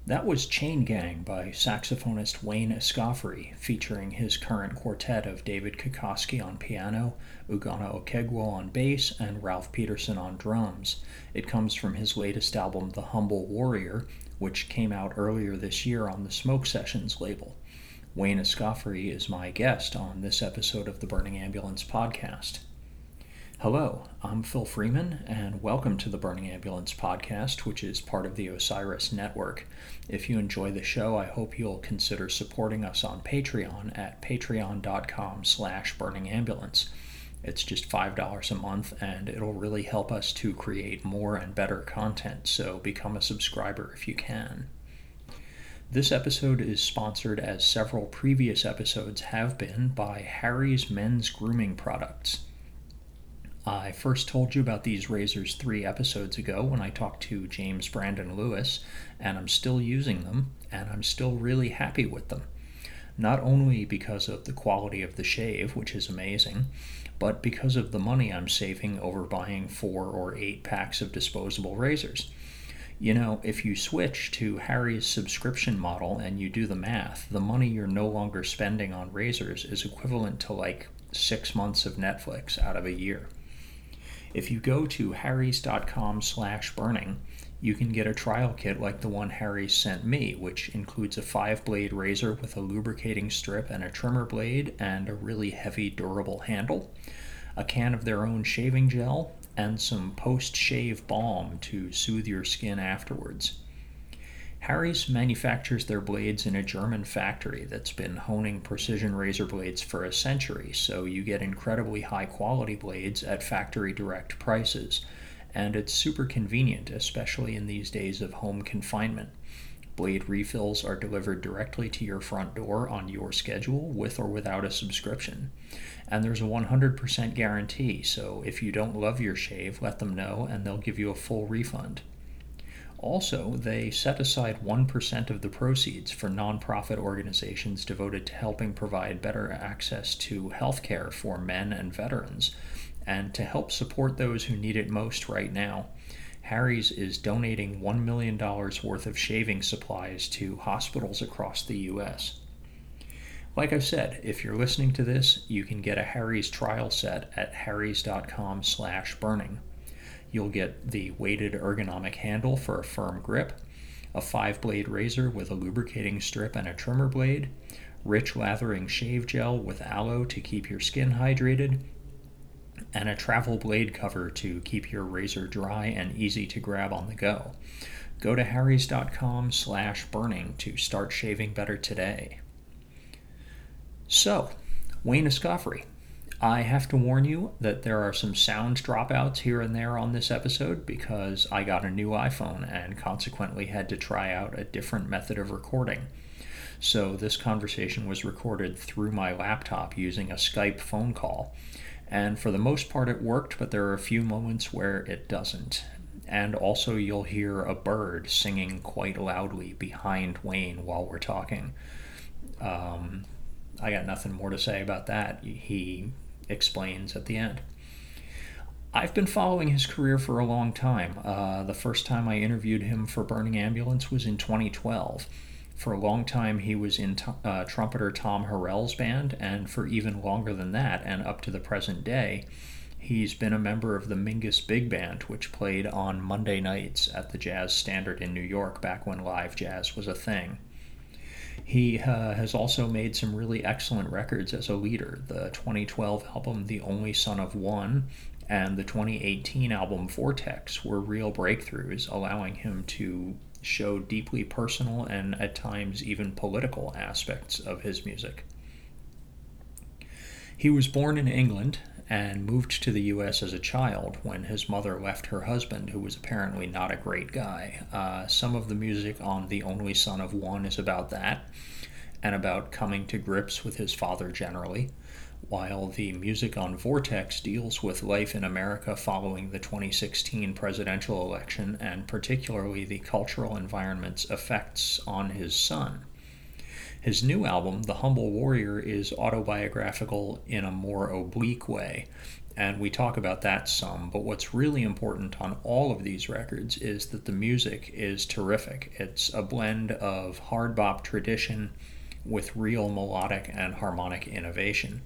That was Chain Gang by saxophonist Wayne Escoffery, featuring his current quartet of David Kokoski on piano, Ugonna Okegwo on bass, and Ralph Peterson on drums. It comes from his latest album, The Humble Warrior, which came out earlier this year on the Smoke Sessions label. Wayne Escoffery is my guest on this episode of the Burning Ambulance podcast. Hello, I'm Phil Freeman, and welcome to the Burning Ambulance podcast, which is part of the Osiris Network. If you enjoy the show, I hope you'll consider supporting us on Patreon at patreon.com/burningambulance. It's just $5 a month, and it'll really help us to create more and better content, so become a subscriber if you can. This episode is sponsored, as several previous episodes have been, by Harry's Men's Grooming Products. I first told you about these razors 3 episodes ago when I talked to James Brandon Lewis, and I'm still using them, and I'm still really happy with them. Not only because of the quality of the shave, which is amazing, but because of the money I'm saving over buying 4 or 8 packs of disposable razors. You know, if you switch to Harry's subscription model and you do the math, the money you're no longer spending on razors is equivalent to like 6 months of Netflix out of a year. If you go to harrys.com/burning, you can get a trial kit like the one Harry sent me, which includes a 5-blade razor with a lubricating strip and a trimmer blade and a really heavy, durable handle, a can of their own shaving gel, and some post-shave balm to soothe your skin afterwards. Harry's manufactures their blades in a German factory that's been honing precision razor blades for a century, so you get incredibly high-quality blades at factory-direct prices, and it's super convenient, especially in these days of home confinement. Blade refills are delivered directly to your front door on your schedule, with or without a subscription. And there's a 100% guarantee, so if you don't love your shave, let them know and they'll give you a full refund. Also, they set aside 1% of the proceeds for nonprofit organizations devoted to helping provide better access to health care for men and veterans, and to help support those who need it most right now. Harry's is donating $1 million worth of shaving supplies to hospitals across the U.S. Like I've said, if you're listening to this, you can get a Harry's trial set at harrys.com/burning. You'll get the weighted ergonomic handle for a firm grip, a 5-blade razor with a lubricating strip and a trimmer blade, rich lathering shave gel with aloe to keep your skin hydrated, and a travel blade cover to keep your razor dry and easy to grab on the go. Go to harrys.com/burning to start shaving better today. So, Wayne Escoffery. I have to warn you that there are some sound dropouts here and there on this episode because I got a new iPhone and consequently had to try out a different method of recording. So this conversation was recorded through my laptop using a Skype phone call. And for the most part it worked, but there are a few moments where it doesn't. And also you'll hear a bird singing quite loudly behind Wayne while we're talking. I got nothing more to say about that. He explains at the end. I've been following his career for a long time. The first time I interviewed him for Burning Ambulance was in 2012. For a long time he was in trumpeter Tom Harrell's band, and for even longer than that, and up to the present day, he's been a member of the Mingus Big Band, which played on Monday nights at the Jazz Standard in New York back when live jazz was a thing. He has also made some really excellent records as a leader. The 2012 album The Only Son of One and the 2018 album Vortex were real breakthroughs, allowing him to show deeply personal and at times even political aspects of his music. He was born in England and moved to the U.S. as a child when his mother left her husband, who was apparently not a great guy. Some of the music on The Only Son of One is about that, and about coming to grips with his father generally, while the music on Vortex deals with life in America following the 2016 presidential election, and particularly the cultural environment's effects on his son. His new album, The Humble Warrior, is autobiographical in a more oblique way, and we talk about that some, but what's really important on all of these records is that the music is terrific. It's a blend of hard bop tradition with real melodic and harmonic innovation.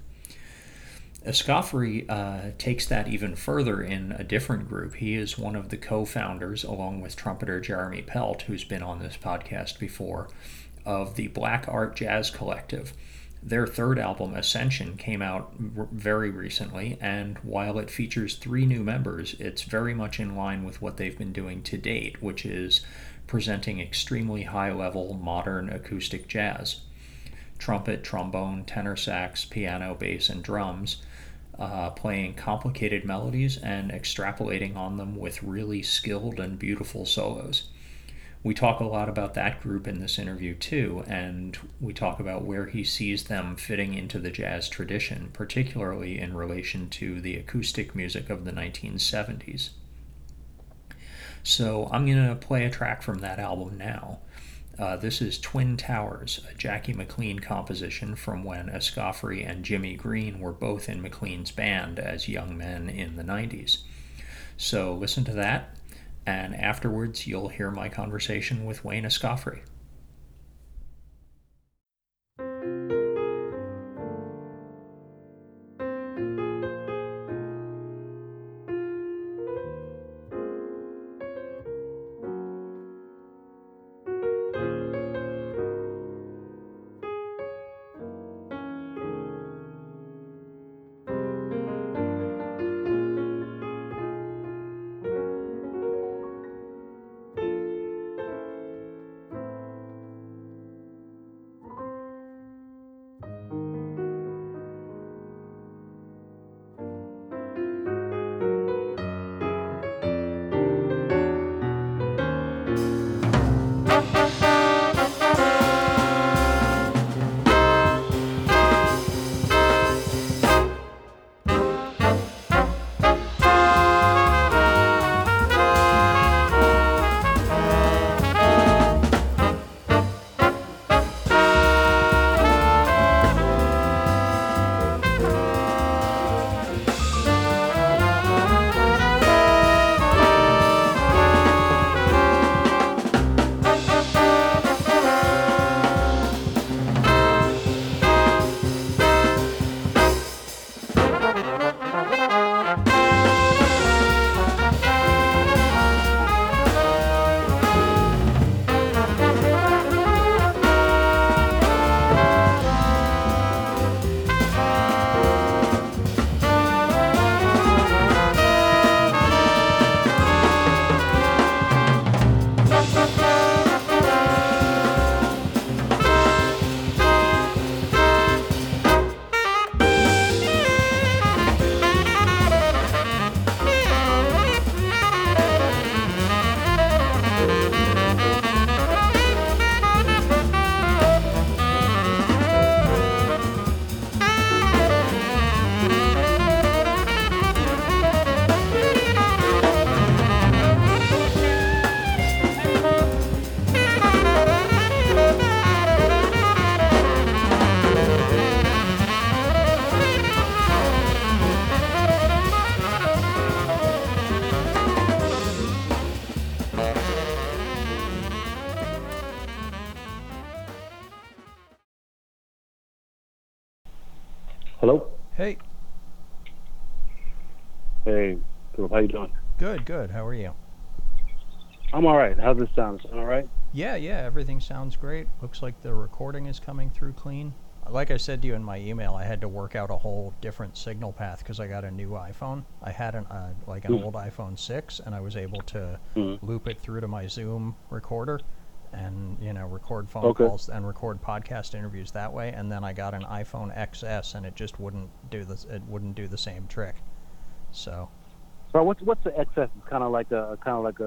Escoffery takes that even further in a different group. He is one of the co-founders, along with trumpeter Jeremy Pelt, who's been on this podcast before, of the Black Art Jazz Collective. Their third album, Ascension, came out very recently, and while it features 3 new members, it's very much in line with what they've been doing to date, which is presenting extremely high-level modern acoustic jazz. Trumpet, trombone, tenor sax, piano, bass, and drums, playing complicated melodies and extrapolating on them with really skilled and beautiful solos. We talk a lot about that group in this interview too, and we talk about where he sees them fitting into the jazz tradition, particularly in relation to the acoustic music of the 1970s. So I'm going to play a track from that album now. This is Twin Towers, a Jackie McLean composition from when Escoffery and Jimmy Green were both in McLean's band as young men in the 90s. So listen to that, and afterwards you'll hear my conversation with Wayne Escoffery. Hello? Hey. Hey, Philip, how you doing? Good, good. How are you? I'm all right. How's this sound? Sound all right? Yeah, everything sounds great. Looks like the recording is coming through clean. Like I said to you in my email, I had to work out a whole different signal path because I got a new iPhone. I had an old iPhone 6, and I was able to loop it through to my Zoom recorder and, record phone calls and record podcast interviews that way. And then I got an iPhone XS, and it just wouldn't do this. It wouldn't do the same trick. So what's the XS? It's kind of like a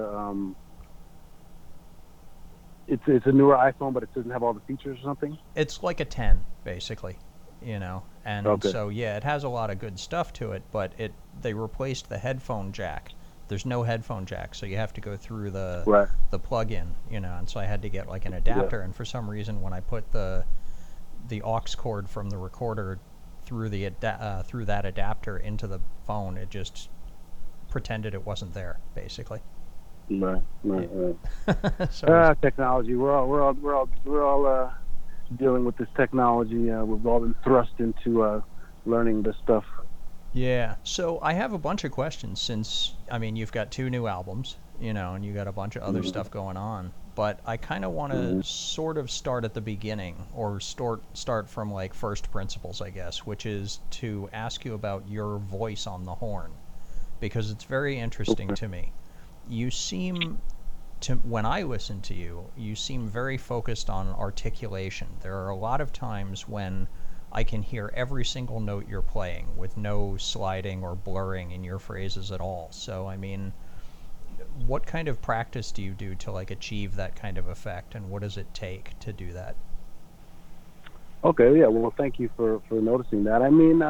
It's a newer iPhone, but it doesn't have all the features or something? It's like a 10, basically, And so, yeah, it has a lot of good stuff to it, but they replaced the headphone jack. There's no headphone jack, so you have to go through the plug-in, And so I had to get like an adapter, and for some reason when I put the aux cord from the recorder through through that adapter into the phone. It just pretended it wasn't there, basically. Right. So Technology. We're all dealing with this technology. We've all been thrust into learning this stuff. yeah. So I have a bunch of questions since, I mean, you've got 2 new albums, and you got a bunch of other Mhm. stuff going on. But I kind of want to Mhm. sort of start at the beginning, or start from like first principles, I guess, which is to ask you about your voice on the horn, because it's very interesting Okay. to me. You seem when I listen to you, you seem very focused on articulation. There are a lot of times when I can hear every single note you're playing with no sliding or blurring in your phrases at all. So, I mean, what kind of practice do you do to like achieve that kind of effect, and what does it take to do that? Okay. Yeah. Well, thank you for noticing that. I mean,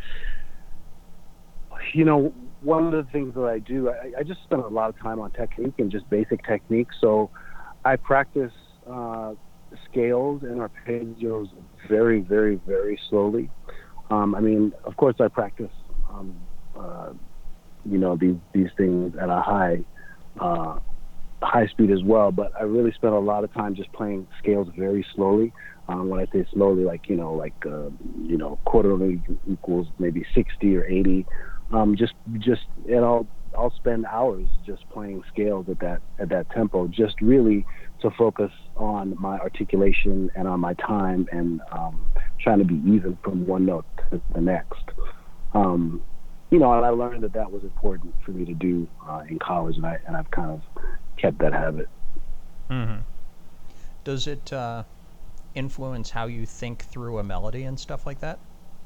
you know, one of the things that I do, I just spend a lot of time on technique and just basic technique. So I practice scales and arpeggios very, very, very slowly. I mean, of course, I practice, um, uh, these things at a uh, high speed as well. But I really spend a lot of time just playing scales very slowly. When I say slowly, like quarter only equals maybe 60 or 80. And I'll spend hours just playing scales at that tempo, just really to focus on my articulation and on my time and trying to be even from one note to the next. Um, and I learned that was important for me to do in college, and I've kind of kept that habit. Mm-hmm. Does it influence how you think through a melody and stuff like that?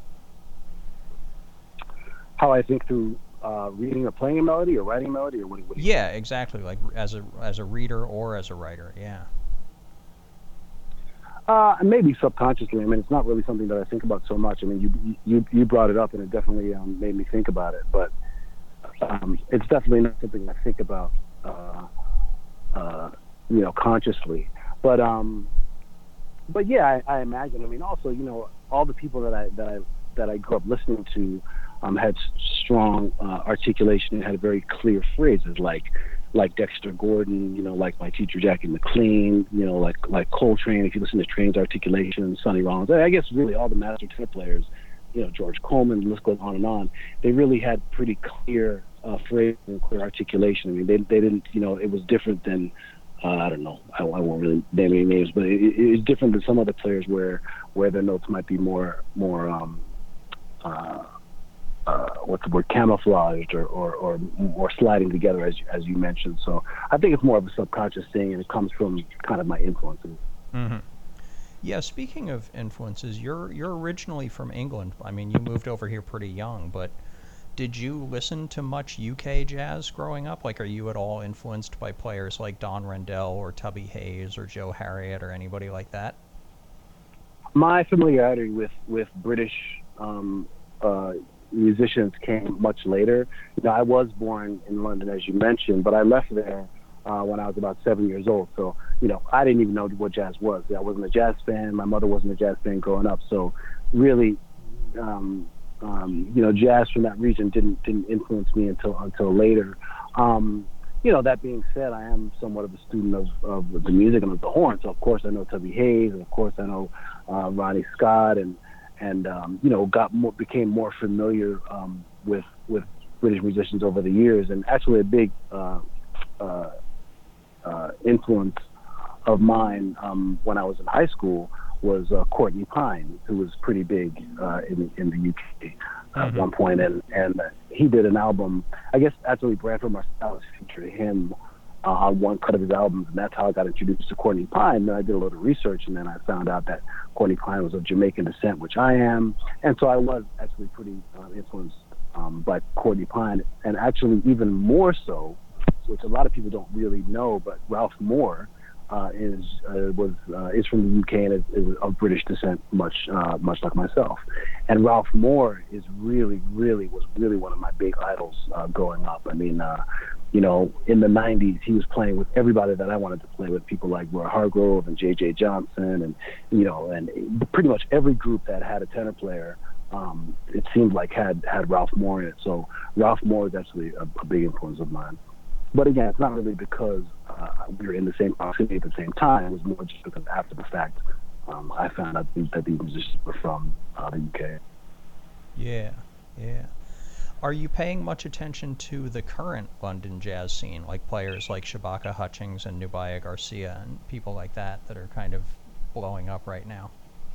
How I think through reading or playing a melody or writing a melody, or what do you mean? Yeah, exactly. Like as a reader or as a writer. Yeah. Maybe subconsciously. I mean, it's not really something that I think about so much. I mean, you brought it up, and it definitely made me think about it. But it's definitely not something I think about, consciously. But yeah, I imagine. I mean, also, all the people that I grew up listening to had strong articulation and had very clear phrases, like Dexter Gordon, like my teacher Jackie McLean, like Coltrane. If you listen to Train's articulation, Sonny Rollins, I guess really all the master tenor players, George Coleman, the list goes on and on. They really had pretty clear phrase and clear articulation. I mean, they didn't, it was different than I don't know. I won't really name any names, but it's different than some other players where their notes might be more what's the word, camouflaged or more sliding together, as you mentioned. So I think it's more of a subconscious thing, and it comes from kind of my influences. Mm-hmm. Yeah. Speaking of influences, you're originally from England. I mean, you moved over here pretty young, but did you listen to much UK jazz growing up? Like, are you at all influenced by players like Don Rendell or Tubby Hayes or Joe Harriott or anybody like that? My familiarity with British musicians came much later. I was born in London, as you mentioned, but I left there when I was about 7 years old. So, I didn't even know what jazz was. I wasn't a jazz fan. My mother wasn't a jazz fan growing up. So, really, jazz from that region didn't influence me until later. That being said, I am somewhat of a student of the music and of the horn. So, of course, I know Tubby Hayes, and of course, I know Ronnie Scott, and became more familiar with British musicians over the years. And actually, a big influence of mine when I was in high school was Courtney Pine, who was pretty big in the UK at one point, and he did an album. I guess actually Branford Marsalis featured him on one cut of his albums, and that's how I got introduced to Courtney Pine. Then I did a little research, and then I found out that Courtney Pine was of Jamaican descent, which I am, and so I was actually pretty influenced by Courtney Pine, and actually even more so, which a lot of people don't really know, but Ralph Moore is from the UK and is of British descent, much like myself. And Ralph Moore was really one of my big idols growing up. I mean, in the 90s, he was playing with everybody that I wanted to play with, people like Roy Hargrove and J.J. Johnson, and pretty much every group that had a tenor player it seemed like had Ralph Moore in it. So Ralph Moore is actually a big influence of mine. But again, it's not really because we were in the same proximity at the same time. It was more just because after the fact, I found out that these musicians were from the UK. Yeah, yeah. Are you paying much attention to the current London jazz scene, like players like Shabaka Hutchings and Nubia Garcia and people like that are kind of blowing up right now?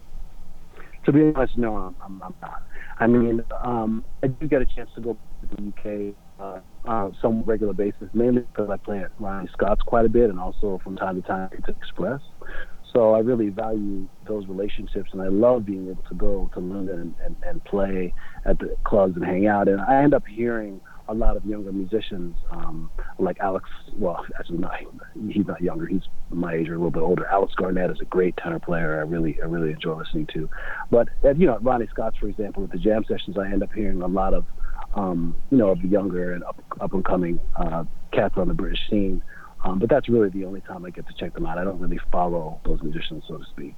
To be honest, no, I'm not. I mean, I do get a chance to go to the UK some regular basis, mainly because I play at Ronnie Scott's quite a bit, and also from time to time to Express. So I really value those relationships, and I love being able to go to London and play at the clubs and hang out. And I end up hearing a lot of younger musicians, like Alex. Well, actually, not he's not younger. He's my age or a little bit older. Alex Garnett is a great tenor player. I really enjoy listening to. But at Ronnie Scott's, for example, with the jam sessions, I end up hearing a lot of of the younger and up and coming cats on the British scene. But that's really the only time I get to check them out. I don't really follow those musicians, so to speak.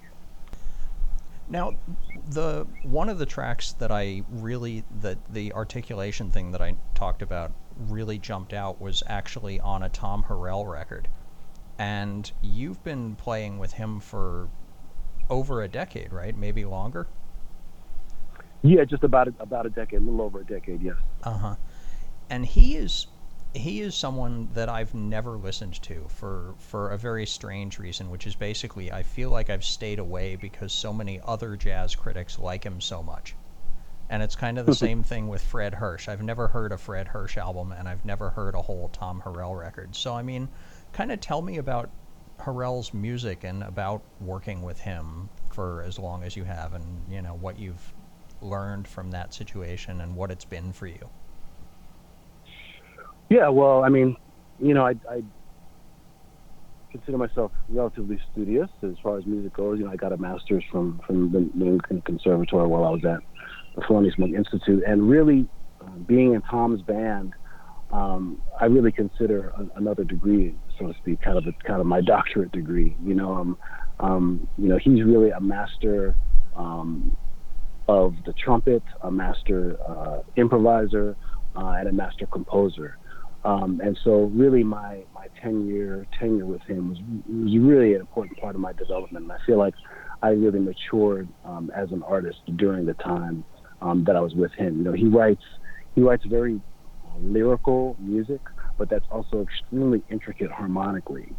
Now, the one of the tracks that I really the articulation thing that I talked about really jumped out was actually on a Tom Harrell record, and you've been playing with him for over a decade, right? Maybe longer. Yeah, just about a decade, a little over a decade, yes. Uh-huh. And he is someone that I've never listened to for a very strange reason, which is basically I feel like I've stayed away because so many other jazz critics like him so much. And it's kind of the same thing with Fred Hirsch. I've never heard a Fred Hirsch album, and I've never heard a whole Tom Harrell record. So, I mean, kind of tell me about Harrell's music and about working with him for as long as you have, and, what you've learned from that situation and what it's been for you. Yeah, well, I mean, I consider myself relatively studious as far as music goes. I got a master's from the New England Conservatory while I was at the Thelonious Monk Institute, and really being in Tom's band, I really consider another degree, so to speak, kind of my doctorate degree. He's really a master of the trumpet, a master improviser, and a master composer. And so really my 10-year tenure with him was really an important part of my development. And I feel like I really matured as an artist during the time that I was with him. He writes very lyrical music, but that's also extremely intricate harmonically.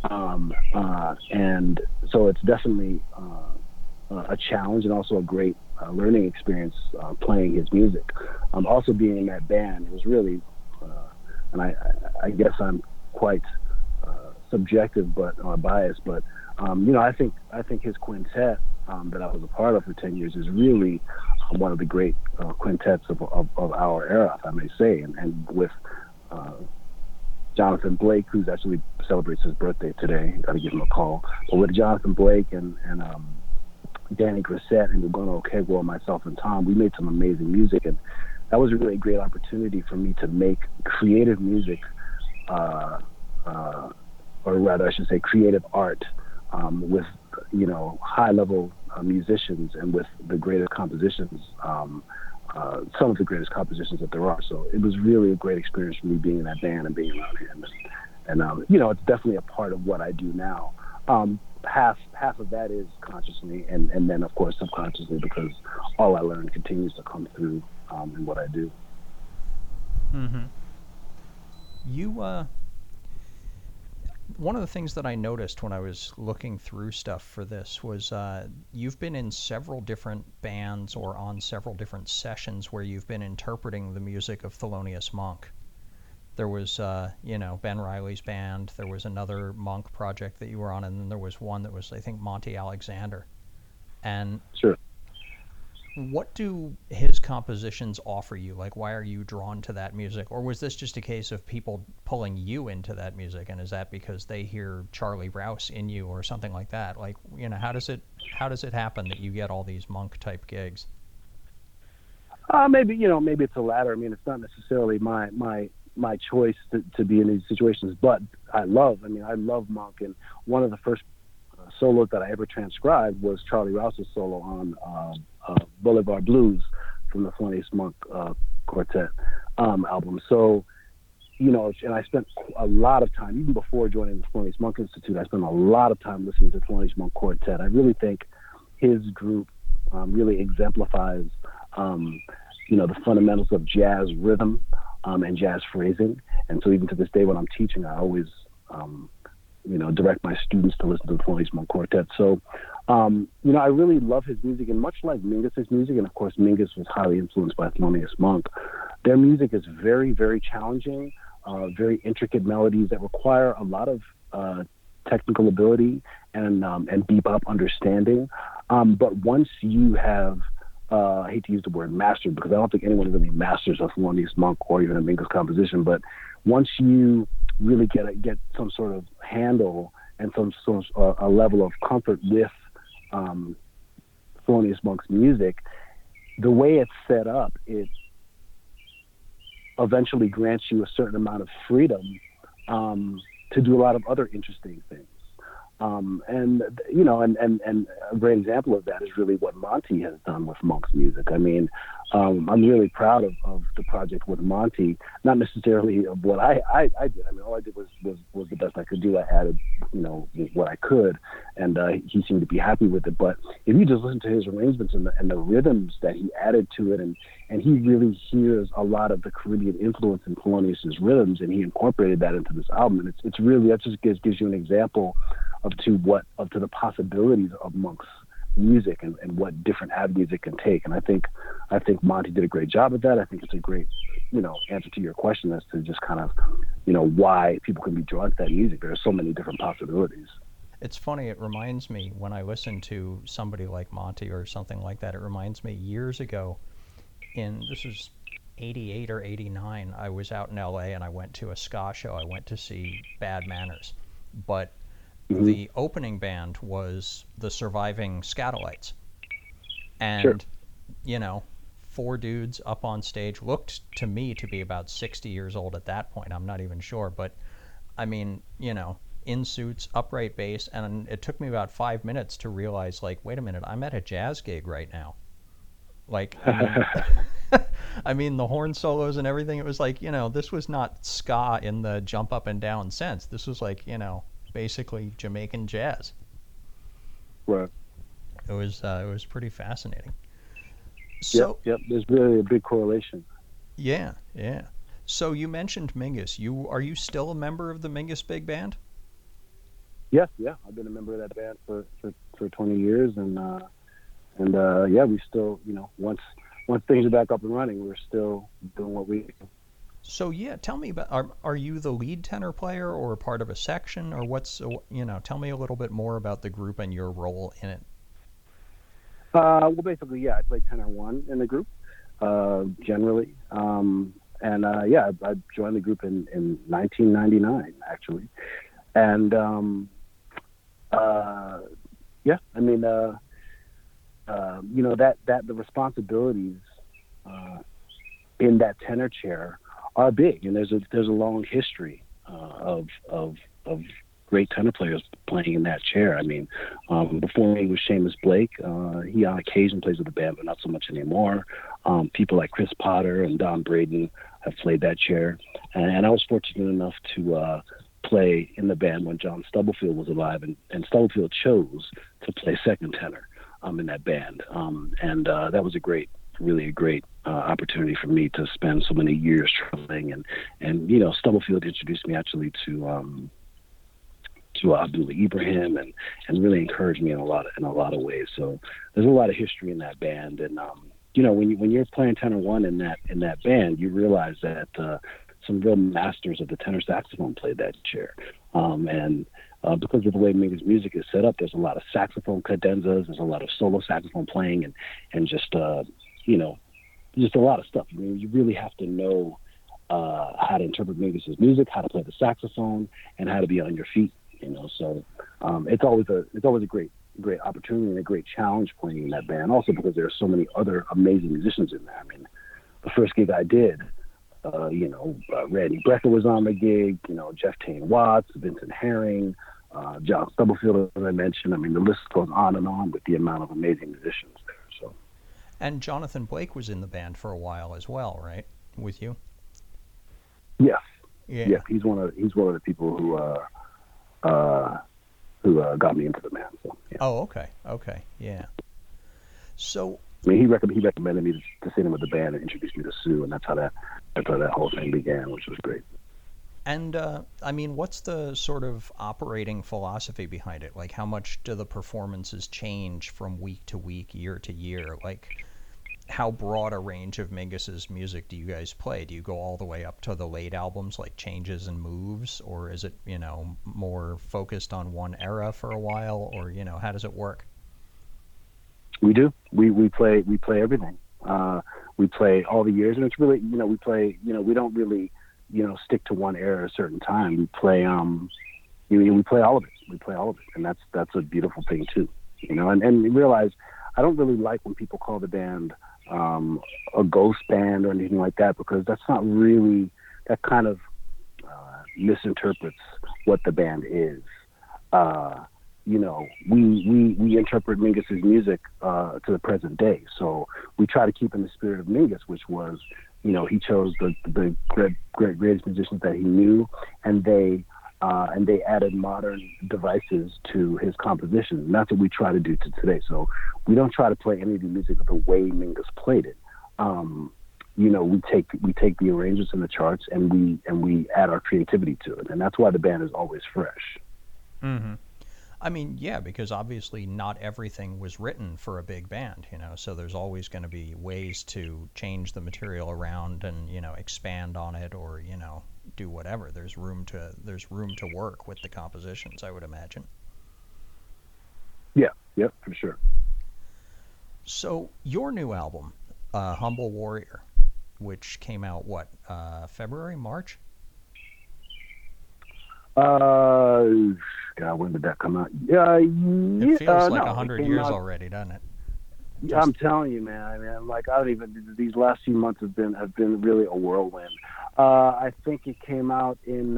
And so it's definitely a challenge and also a great learning experience playing his music. Also being in that band, it was really, and I guess I'm quite subjective but biased, but I think his quintet that I was a part of for 10 years is really one of the great quintets of our era, if I may say, and with Jonathan Blake, who's actually celebrates his birthday today. Got to give him a call. But with Jonathan Blake and Danny Grissett and Ugono Okegwo, myself and Tom, we made some amazing music, and that was a really great opportunity for me to make creative music, or rather, I should say, creative art with high-level musicians and with the greatest compositions, some of the greatest compositions that there are. So it was really a great experience for me being in that band and being around him, and it's definitely a part of what I do now. Half of that is consciously, and then of course subconsciously, because all I learn continues to come through in what I do. Mm-hmm. You one of the things that I noticed when I was looking through stuff for this was you've been in several different bands or on several different sessions where you've been interpreting the music of Thelonious Monk. There was, Ben Riley's band. There was another Monk project that you were on, and then there was one that was, I think, Monty Alexander. And sure. What do his compositions offer you? Like, why are you drawn to that music? Or was this just a case of people pulling you into that music? And is that because they hear Charlie Rouse in you or something like that? Like, how does it happen that you get all these Monk type gigs? Maybe it's the latter. I mean, it's not necessarily my choice to be in these situations, but I love Monk, and one of the first solos that I ever transcribed was Charlie Rouse's solo on Boulevard Blues from the Thelonious Monk Quartet album. So, and I spent a lot of time, even before joining the Thelonious Monk Institute, I spent a lot of time listening to Thelonious Monk Quartet. I really think his group really exemplifies, the fundamentals of jazz rhythm and jazz phrasing. And so even to this day when I'm teaching, I always, direct my students to listen to the Thelonious Monk Quartet. So, I really love his music, and much like Mingus's music, and of course Mingus was highly influenced by Thelonious Monk, their music is very, very challenging, very intricate melodies that require a lot of technical ability and bebop understanding. But once you have, I hate to use the word mastered, because I don't think anyone really masters a Thelonious Monk or even a Mingus composition, but once you really get some sort of handle and a level of comfort with Thelonious Monk's music, the way it's set up, it eventually grants you a certain amount of freedom to do a lot of other interesting things. And a great example of that is really what Monty has done with Monk's music. I mean, I'm really proud of the project with Monty, not necessarily of what I did. I mean, all I did was the best I could do. I added, what I could, and he seemed to be happy with it. But if you just listen to his arrangements and the rhythms that he added to it, and he really hears a lot of the Caribbean influence in Thelonious's rhythms, and he incorporated that into this album. And it's really, that just gives you an example of the possibilities of Monk's music and what different avenues it can take. And I think Monty did a great job at that. I think it's a great, answer to your question as to just kind of, why people can be drawn to that music. There are so many different possibilities. It's funny, it reminds me when I listen to somebody like Monty or something like that, it reminds me years ago this was 88 or 89, I was out in LA and I went to a ska show. I went to see Bad Manners, but the opening band was the Surviving Skatalites. And, sure. 4 dudes up on stage, looked to me to be about 60 years old at that point. I'm not even sure. But, I mean, in suits, upright bass. And it took me about 5 minutes to realize, like, wait a minute, I'm at a jazz gig right now. Like, I mean, the horn solos and everything, it was like, this was not ska in the jump up and down sense. This was like, basically Jamaican jazz. Right. It was pretty fascinating. So yep. There's really a big correlation. Yeah. So you mentioned Mingus. Are you still a member of the Mingus Big Band? Yeah. I've been a member of that band for 20 years, and we still, once things are back up and running, we're still doing what we do. So tell me about, are you the lead tenor player or part of a section, or tell me a little bit more about the group and your role in it. Well, basically, I play tenor 1 in the group, generally. I joined the group in 1999, actually. And, the responsibilities in that tenor chair are big, and there's a long history of great tenor players playing in that chair. I mean, before me was Seamus Blake. He on occasion plays with the band, but not so much anymore. People like Chris Potter and Don Braden have played that chair, and I was fortunate enough to play in the band when John Stubblefield was alive, and Stubblefield chose to play second tenor in that band, and that was really a great opportunity for me to spend so many years traveling, and Stubblefield introduced me actually to Abdullah Ibrahim, and really encouraged me in a lot of ways. So there's a lot of history in that band, and when you're playing tenor 1 in that band, you realize that some real masters of the tenor saxophone played that chair, and because of the way Mingus music is set up, there's a lot of saxophone cadenzas, there's a lot of solo saxophone playing, and just a lot of stuff. I mean, you really have to know how to interpret Mingus's music, how to play the saxophone, and how to be on your feet. So it's always a great opportunity and a great challenge playing in that band. Also because there are so many other amazing musicians in there. I mean, the first gig I did, Randy Brecker was on the gig. Jeff Tain Watts, Vincent Herring, John Stubblefield, as I mentioned. I mean, the list goes on and on with the amount of amazing musicians there. So. And Jonathan Blake was in the band for a while as well, right? With you? Yes. Yeah. Yeah. He's one of the people who got me into the band. So, yeah. Oh, okay. Okay. Yeah. So, I mean, he recommended me to sit in with the band and introduce me to Sue, and that's how that whole thing began, which was great. and I mean, what's the sort of operating philosophy behind it? Like, how much do the performances change from week to week, year to year? Like, how broad a range of Mingus's music do you guys play? Do you go all the way up to the late albums, like Changes and Moves, or is it, more focused on one era for a while, or how does it work? We do. We play everything. We play all the years, and it's really we play. We don't really stick to one era at a certain time. We play we play all of it. We play all of it, and that's a beautiful thing too. And realize I don't really like when people call the band a ghost band or anything like that, because that's not really, that kind of misinterprets what the band is. We interpret Mingus's music to the present day. So we try to keep in the spirit of Mingus, which was, he chose the greatest musicians that he knew, and they added modern devices to his compositions. And that's what we try to do to today. So we don't try to play any of the music the way Mingus played it. We take the arrangements and the charts, and we add our creativity to it. And that's why the band is always fresh. Mm-hmm. I mean, yeah, because obviously not everything was written for a big band, so there's always going to be ways to change the material around and, expand on it, or, do whatever. There's room to work with the compositions, I would imagine. Yeah, for sure. So your new album, Humble Warrior, which came out, February, March? God, when did that come out? It feels like 100 years already, doesn't it? Yeah, I'm telling you, man. I mean, like, I don't even. These last few months have been really a whirlwind. I think it came out in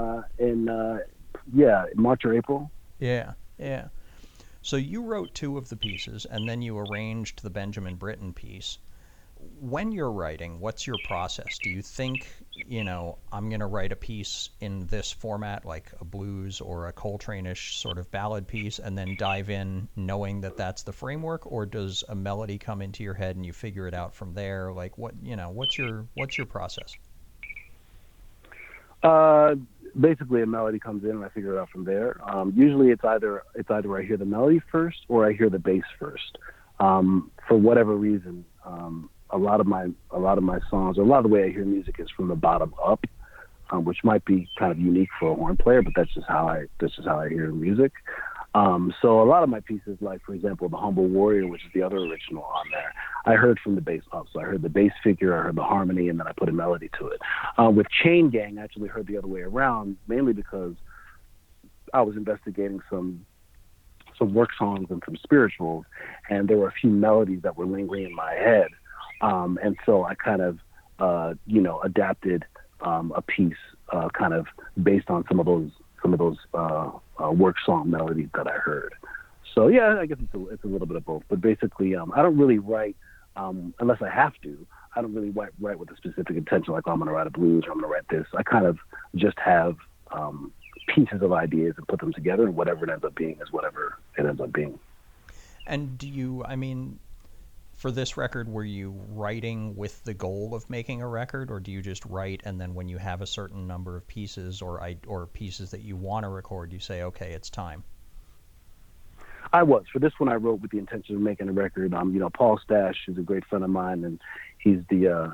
March or April. Yeah. So you wrote two of the pieces, and then you arranged the Benjamin Britten piece. When you're writing, what's your process? Do you think, I'm going to write a piece in this format, like a blues or a Coltrane-ish sort of ballad piece, and then dive in knowing that that's the framework, or does a melody come into your head and you figure it out from there? Like, what's your process? Basically, a melody comes in and I figure it out from there. Usually, it's either I hear the melody first or I hear the bass first. For whatever reason, a lot of my songs, or a lot of the way I hear music is from the bottom up, which might be kind of unique for a horn player, but that's just how I hear music. So a lot of my pieces, like for example, the Humble Warrior, which is the other original on there, I heard from the bass up. So I heard the bass figure, I heard the harmony, and then I put a melody to it. With Chain Gang, I actually heard the other way around, mainly because I was investigating some work songs and some spirituals, and there were a few melodies that were lingering in my head. And so I kind of, adapted a piece kind of based on some of those work song melodies that I heard. So yeah, I guess it's a little bit of both. But basically, I don't really write unless I have to. I don't really write with a specific intention, like, oh, I'm going to write a blues or I'm going to write this. I kind of just have pieces of ideas and put them together, and whatever it ends up being is whatever it ends up being. And for this record, were you writing with the goal of making a record, or do you just write and then when you have a certain number of pieces or pieces that you want to record, you say, okay, it's time? I was. For this one, I wrote with the intention of making a record. Paul Stash is a great friend of mine, and he's the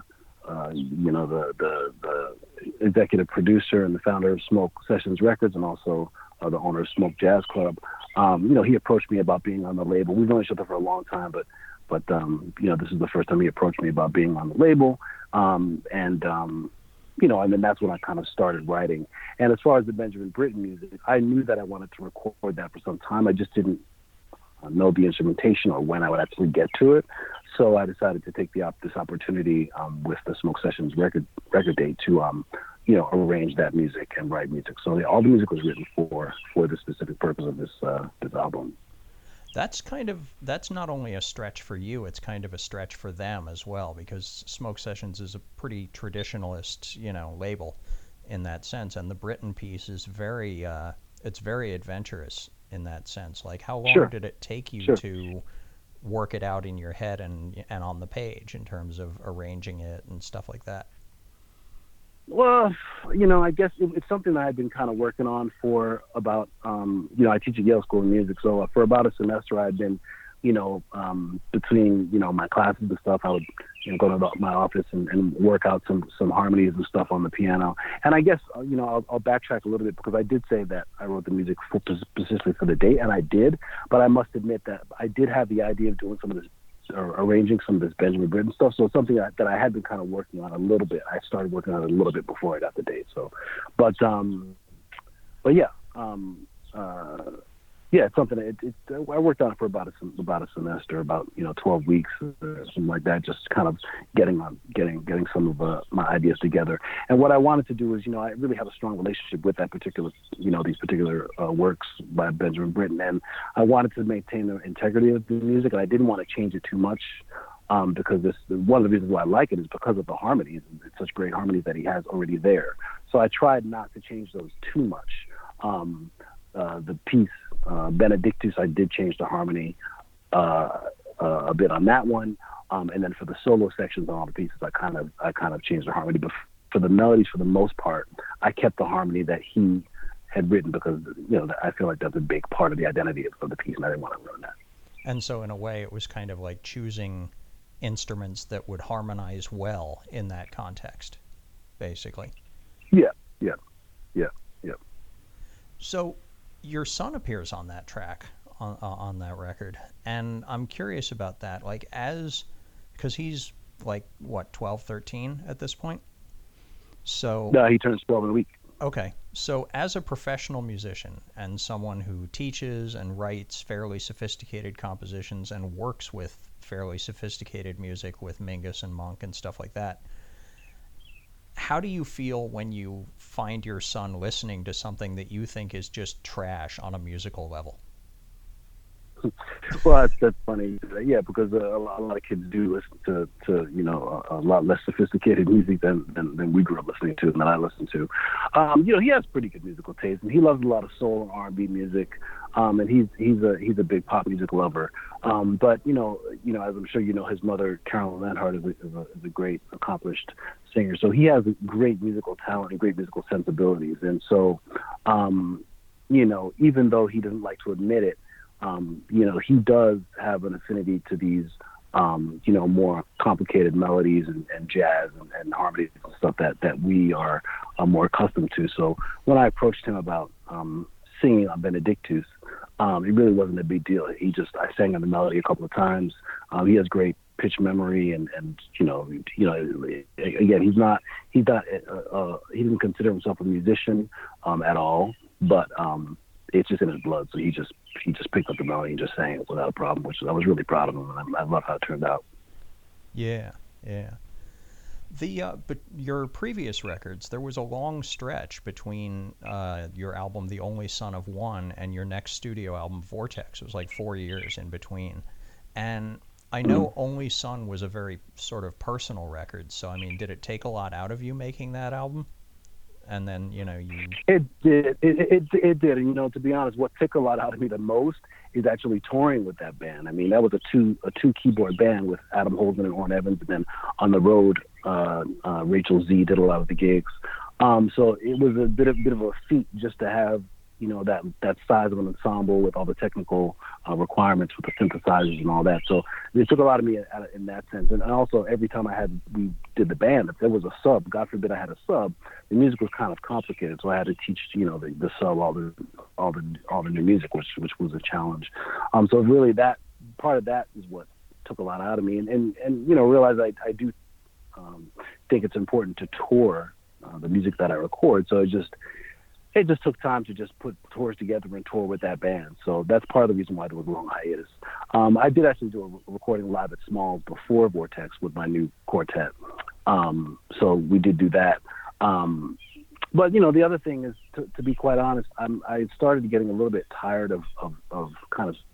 executive producer and the founder of Smoke Sessions Records, and also the owner of Smoke Jazz Club. He approached me about being on the label. We've known each other for a long time, but this is the first time he approached me about being on the label. And then that's when I kind of started writing. And as far as the Benjamin Britten music, I knew that I wanted to record that for some time. I just didn't know the instrumentation or when I would actually get to it. So I decided to take this opportunity with the Smoke Sessions record date to arrange that music and write music. So all the music was written for the specific purpose of this album. That's not only a stretch for you, it's kind of a stretch for them as well, because Smoke Sessions is a pretty traditionalist, label in that sense, and the Britain piece is it's very adventurous in that sense. Like, how long Sure, did it take you sure. to work it out in your head and on the page in terms of arranging it and stuff like that? Well, I guess it's something that I've been kind of working on for about, I teach at Yale School of Music. So for about a semester, I'd been, between, my classes and stuff, I would, go to my office and work out some harmonies and stuff on the piano. And I guess, I'll backtrack a little bit, because I did say that I wrote the music specifically for the date, and I did. But I must admit that I did have the idea of doing some of this, or arranging some of this Benjamin Britten stuff. So it's something that I had been kind of working on a little bit. I started working on it a little bit before I got the date. So, but yeah, yeah, it's something. I worked on it for about a semester, about 12 weeks, or something like that. Just kind of getting some of my ideas together. And what I wanted to do is, I really have a strong relationship with that particular, these particular works by Benjamin Britten, and I wanted to maintain the integrity of the music, and I didn't want to change it too much. Because one of the reasons why I like it is because of the harmonies. It's such great harmonies that he has already there. So I tried not to change those too much. The piece Benedictus, I did change the harmony a bit on that one, and then for the solo sections on all the pieces, I kind of changed the harmony. But for the melodies, for the most part, I kept the harmony that he had written, because I feel like that's a big part of the identity of the piece, and I didn't want to ruin that. And so in a way, it was kind of like choosing instruments that would harmonize well in that context, basically. Yeah. So your son appears on that track, on that record, and I'm curious about that. Like, because he's like what, 12, 13 at this point. So No, he turns 12 in a week. Okay, so as a professional musician and someone who teaches and writes fairly sophisticated compositions and works with fairly sophisticated music with Mingus and Monk and stuff like that, how do you feel when you find your son listening to something that you think is just trash on a musical level? Well, that's funny. Yeah, because a lot of kids do listen to a lot less sophisticated music than we grew up listening to, and that I listened to. He has pretty good musical taste, and he loves a lot of soul and R&B music. And he's a big pop music lover. But as I'm sure his mother, Carolyn Lanhart, is a great accomplished singer. So he has a great musical talent and great musical sensibilities. And so, even though he doesn't like to admit it, he does have an affinity to these, more complicated melodies and jazz and harmonies and stuff that we are more accustomed to. So when I approached him about singing on Benedictus, it really wasn't a big deal. I sang on the melody a couple of times. He has great pitch memory, and again, he didn't consider himself a musician at all, but it's just in his blood. So he just picked up the melody and just sang it without a problem, which I was really proud of him, and I love how it turned out. Yeah. But your previous records, there was a long stretch between your album The Only Son of One and your next studio album Vortex. It was like 4 years in between. And I know Only Son was a very sort of personal record, so I mean, did it take a lot out of you making that album? And then you It did. It did. And to be honest, what took a lot out of me the most is actually touring with that band. I mean, that was a two keyboard band with Adam Holden and Orrin Evans, and then on the road, Rachel Z did a lot of the gigs. So it was a bit of a feat just to have that size of an ensemble with all the technical requirements with the synthesizers and all that. So it took a lot of me in that sense. And also, every time we did the band, if there was a sub, God forbid I had a sub, the music was kind of complicated. So I had to teach the sub all the new music, which was a challenge. So really, that part of that is what took a lot out of me. And realize I do think it's important to tour the music that I record. So it just took time to just put tours together and tour with that band. So that's part of the reason why there was a long hiatus. I did actually do a recording live at Smalls before Vortex with my new quartet. So we did do that. But the other thing is, to be quite honest, I started getting a little bit tired of kind of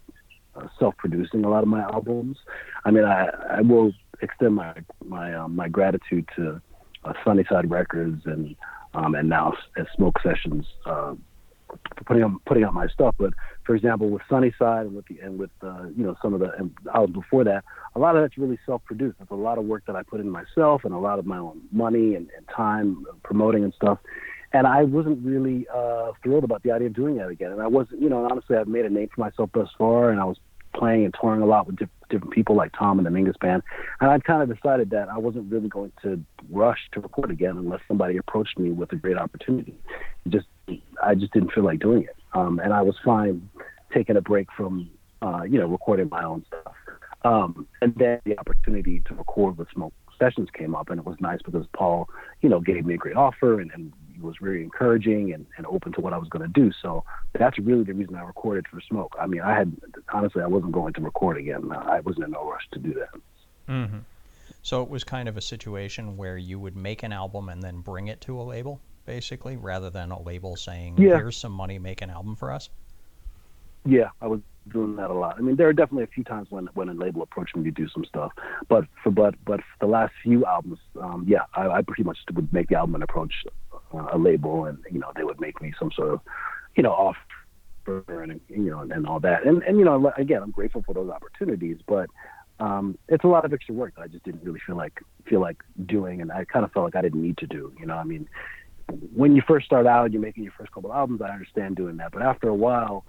self-producing a lot of my albums. I mean, I will extend my gratitude to Sunnyside Records and now at Smoke Sessions for putting out my stuff. But for example, with Sunnyside and with some of the albums before that, a lot of that's really self-produced. It's a lot of work that I put in myself and a lot of my own money and time promoting and stuff. And I wasn't really thrilled about the idea of doing that again. And I wasn't, honestly, I've made a name for myself thus far, and I was playing and touring a lot with different people like Tom and the Mingus Band. And I'd kind of decided that I wasn't really going to rush to record again unless somebody approached me with a great opportunity. I just didn't feel like doing it. And I was fine taking a break from, recording my own stuff. And then the opportunity to record with Smoke Sessions came up, and it was nice because Paul, gave me a great offer and was very encouraging and open to what I was going to do. So that's really the reason I recorded for Smoke. I mean, I wasn't going to record again. I wasn't in no rush to do that. Mm-hmm. So it was kind of a situation where you would make an album and then bring it to a label, basically, rather than a label saying, here's some money, make an album for us? Yeah, I was doing that a lot. I mean, there are definitely a few times when a label approached me to do some stuff, but for the last few albums, I pretty much would make the album and approach a label, and they would make me some sort of offer and all that. And again, I'm grateful for those opportunities, but it's a lot of extra work that I just didn't really feel like doing, and I kind of felt like I didn't need to do. I mean, when you first start out, you're making your first couple albums, I understand doing that, but after a while,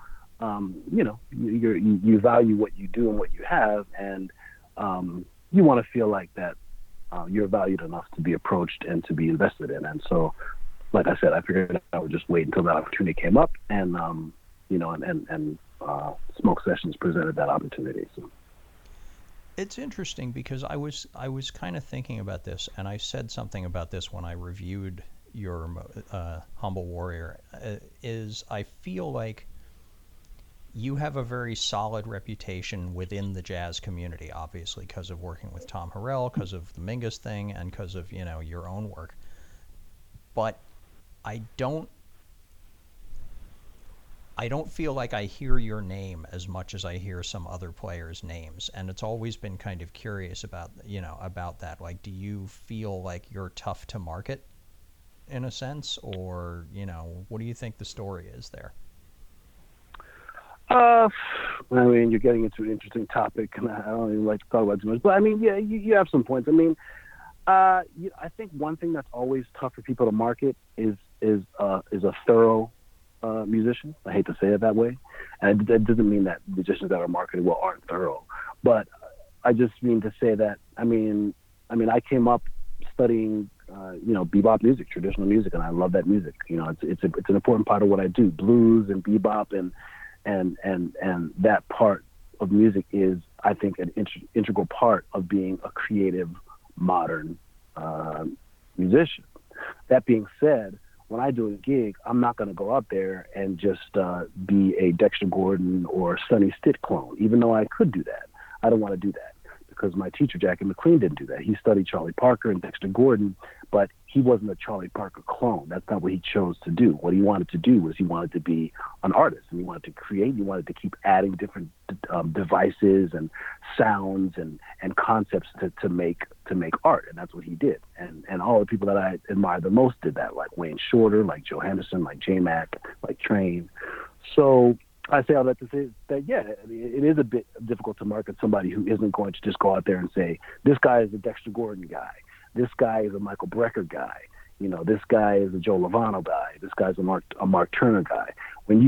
you value what you do and what you have, and you want to feel like that you're valued enough to be approached and to be invested in. And so, like I said, I figured I would just wait until that opportunity came up, and Smoke Sessions presented that opportunity. So it's interesting because I was kind of thinking about this, and I said something about this when I reviewed your Humble Warrior. Is I feel like you have a very solid reputation within the jazz community, obviously, because of working with Tom Harrell, because of the Mingus thing, and because of, your own work. But I don't feel like I hear your name as much as I hear some other players' names. And it's always been kind of curious about that. Like, do you feel like you're tough to market in a sense? Or, what do you think the story is there? I mean, you're getting into an interesting topic, and I don't even like to talk about it too much. But I mean, yeah, you have some points. I mean, I think one thing that's always tough for people to market is a thorough musician. I hate to say it that way, and that doesn't mean that musicians that are marketed well aren't thorough. But I just mean to say that I I came up studying bebop music, traditional music, and I love that music. It's an important part of what I do. Blues and bebop and that part of music is, I think, an integral part of being a creative, modern musician. That being said, when I do a gig, I'm not going to go out there and just be a Dexter Gordon or Sonny Stitt clone, even though I could do that. I don't want to do that because my teacher, Jackie McLean, didn't do that. He studied Charlie Parker and Dexter Gordon, but he wasn't a Charlie Parker clone. That's not what he chose to do. What he wanted to do was he wanted to be an artist, and he wanted to create. He wanted to keep adding different devices and sounds and concepts to make art, and that's what he did. And all the people that I admire the most did that, like Wayne Shorter, like Joe Henderson, like J-Mac, like Train. So I say all that to say that, yeah, I mean, it is a bit difficult to market somebody who isn't going to just go out there and say, this guy is a Dexter Gordon guy. This guy is a Michael Brecker guy. This guy is a Joe Lovano guy. This guy's a Mark Turner guy. When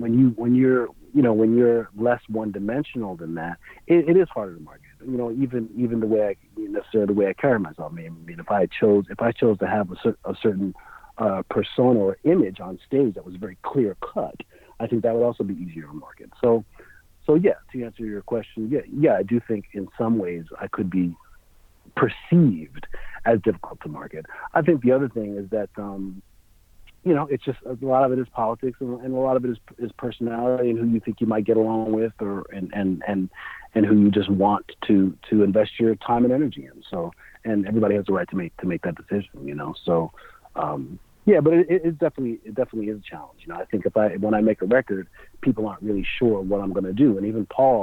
you're less one-dimensional than that, it is harder to market. Even the way the way I carry myself. I mean, if I chose to have a certain persona or image on stage that was very clear cut, I think that would also be easier to market. So yeah, to answer your question, yeah, I do think in some ways I could be perceived as difficult to market. I think the other thing is that it's just a lot of it is politics, and a lot of it is personality and who you think you might get along with, and who you just want to invest your time and energy in. So, and everybody has the right to make that decision. So yeah, but it definitely is a challenge. I think when I make a record, people aren't really sure what I'm going to do, and even Paul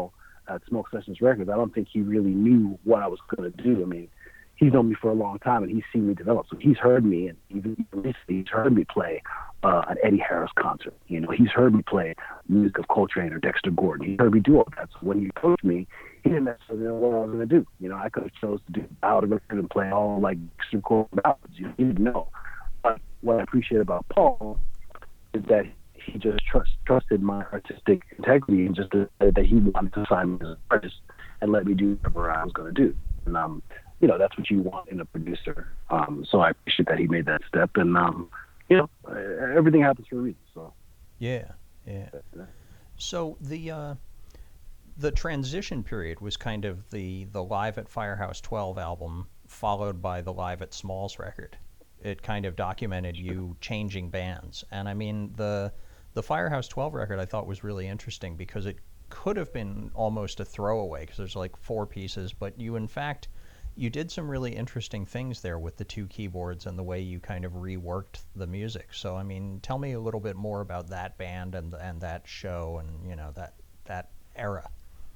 at Smoke Sessions Records, I don't think he really knew what I was going to do. I mean, he's known me for a long time, and he's seen me develop. So he's heard me, and even recently, he's heard me play an Eddie Harris concert. You know, he's heard me play music of Coltrane or Dexter Gordon. He heard me do all that. So when he approached me, he didn't necessarily know what I was going to do. You know, I could have chose to do ballad record and play all like Dexter Gordon ballads. You know, he didn't know. But what I appreciate about Paul is that he just trusted my artistic integrity and just that he wanted to sign me as an artist and let me do whatever I was going to do. And you know, that's what you want in a producer. So I appreciate that he made that step, and you know, everything happens for a reason. So yeah. So the transition period was kind of the Live at Firehouse 12 album, followed by the Live at Smalls record. It kind of documented you changing bands, and I mean the Firehouse 12 record I thought was really interesting because it could have been almost a throwaway because there's like 4 pieces, but you did some really interesting things there with the 2 keyboards and the way you kind of reworked the music. So I mean, tell me a little bit more about that band and that show and, you know, that era.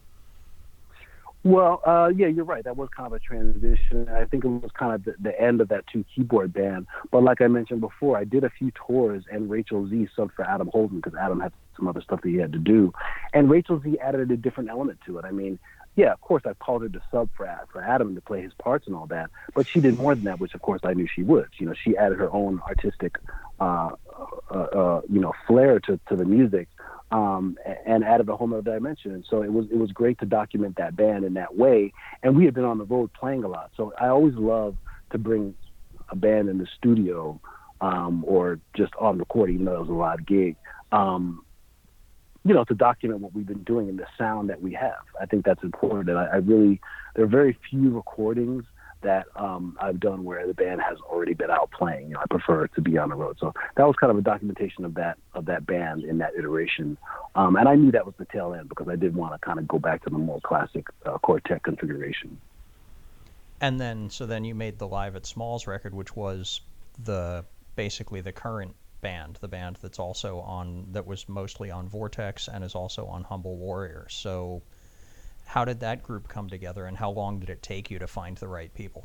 Well, yeah, you're right. That was kind of a transition. I think it was kind of the end of that 2 keyboard band. But like I mentioned before, I did a few tours, and Rachel Z subbed for Adam Holden because Adam had some other stuff that he had to do. And Rachel Z added a different element to it. I mean, yeah, of course, I called her to sub for Adam to play his parts and all that. But she did more than that, which, of course, I knew she would. You know, she added her own artistic, you know, flair to the music. And added a whole other dimension. And so it was great to document that band in that way. And we had been on the road playing a lot. So I always love to bring a band in the studio or just on recording, even though it was a live gig, you know, to document what we've been doing and the sound that we have. I think that's important. And there are very few recordings that I've done where the band has already been out playing. You know, I prefer to be on the road. So that was kind of a documentation of that band in that iteration. And I knew that was the tail end because I did want to kind of go back to the more classic quartet configuration. And then you made the Live at Smalls record, which was basically the current band, the band that was mostly on Vortex and is also on Humble Warrior. So how did that group come together, and how long did it take you to find the right people?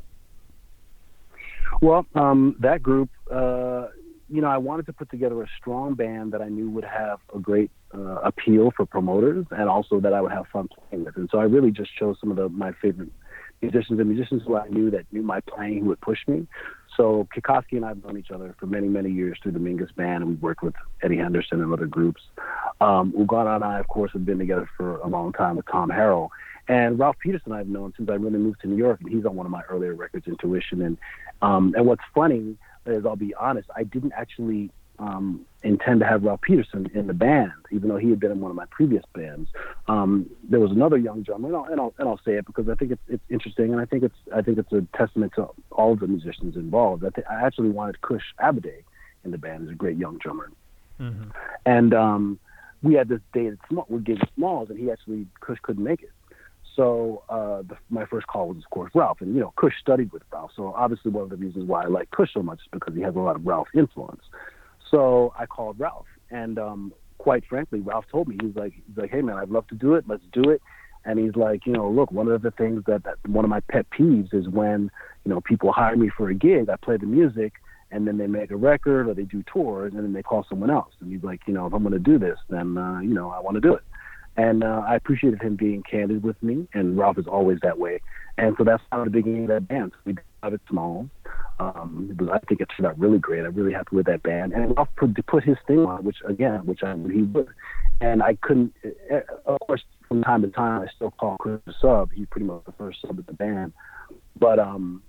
Well, that group, you know, I wanted to put together a strong band that I knew would have a great appeal for promoters, and also that I would have fun playing with. And so I really just chose some of my favorite musicians and musicians who I knew my playing, who would push me. So Kikoski and I have known each other for many, many years through the Mingus Band, and we worked with Eddie Henderson and other groups. Ugana and I, of course, have been together for a long time with Tom Harrell. And Ralph Peterson I've known since I really moved to New York, and he's on one of my earlier records, Intuition. And what's funny is, I'll be honest, I didn't actually intend to have Ralph Peterson in the band, even though he had been in one of my previous bands. There was another young drummer, and I'll say it because I think it's interesting, and I think it's a testament to all of the musicians involved. I actually wanted Kush Abade in the band as a great young drummer. Mm-hmm. And we had this date at Smalls, and Kush couldn't make it. So my first call was, of course, Ralph. And, you know, Kush studied with Ralph. So obviously one of the reasons why I like Kush so much is because he has a lot of Ralph influence. So I called Ralph. And quite frankly, Ralph told me, he's like, hey, man, I'd love to do it. Let's do it. And he's like, you know, look, one of the things that one of my pet peeves is when, you know, people hire me for a gig, I play the music, and then they make a record or they do tours, and then they call someone else. And he's like, you know, if I'm going to do this, then, you know, I want to do it. And I appreciated him being candid with me, and Ralph is always that way. And so that's kind of the beginning of that band. So we did have it small. I think it turned out really great. I'm really happy with that band. And Ralph put his thing on, which I knew he would. And I couldn't, of course, from time to time, I still call Chris a sub. He's pretty much the first sub at the band. But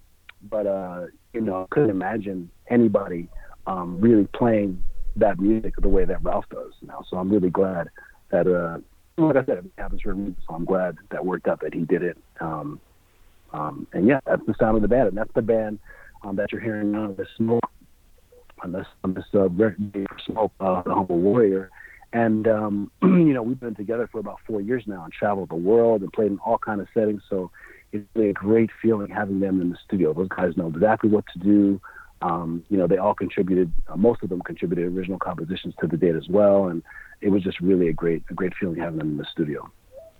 you know, I couldn't imagine anybody really playing that music the way that Ralph does now. So I'm really glad that, like I said, it happens for a reason. So I'm glad that worked out, that he did it. And yeah, that's the sound of the band, and that's the band that you're hearing on this Smoke, on this record for Smoke, the Humble Warrior. And you know, we've been together for about 4 years now and traveled the world and played in all kinds of settings. So it's really a great feeling having them in the studio. Those guys know exactly what to do. You know, they all contributed. Most of them contributed original compositions to the date as well, and it was just really a great feeling having them in the studio.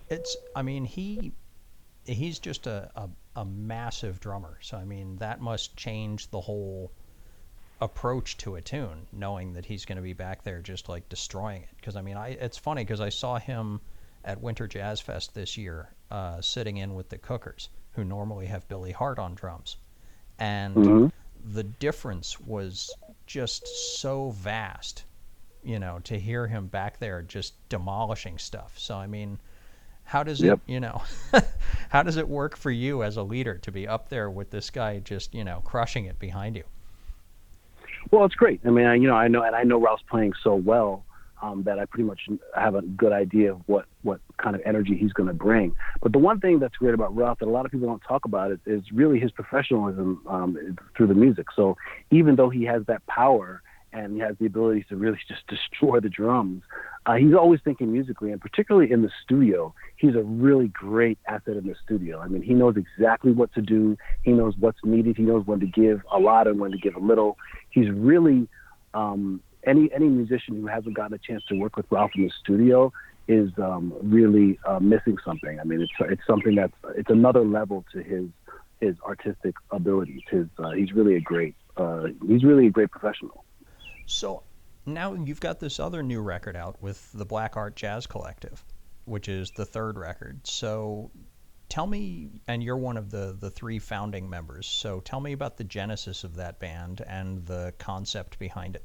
I mean, he's just a massive drummer. So I mean, that must change the whole approach to a tune, knowing that he's going to be back there just like destroying it. Because I mean, it's funny because I saw him at Winter Jazz Fest this year, sitting in with the Cookers, who normally have Billy Hart on drums, and Mm-hmm. the difference was just so vast, to hear him back there just demolishing stuff. So I mean, how does it, Yep. how does it work for you as a leader to be up there with this guy just, crushing it behind you? Well, it's great. I mean, I know Ralph's playing so well that I pretty much have a good idea of what kind of energy he's going to bring. But the one thing that's great about Ralph that a lot of people don't talk about is really his professionalism through the music. So even though he has that power and he has the ability to really just destroy the drums, he's always thinking musically, and particularly in the studio, he's a really great asset in the studio. I mean, he knows exactly what to do. He knows what's needed. He knows when to give a lot and when to give a little. He's really any musician who hasn't gotten a chance to work with Ralph in the studio is really missing something. I mean, it's something it's another level to his artistic abilities. He's really a great professional. So now you've got this other new record out with the Black Art Jazz Collective, which is the third record. So tell me, and you're one of the three founding members, so tell me about the genesis of that band and the concept behind it.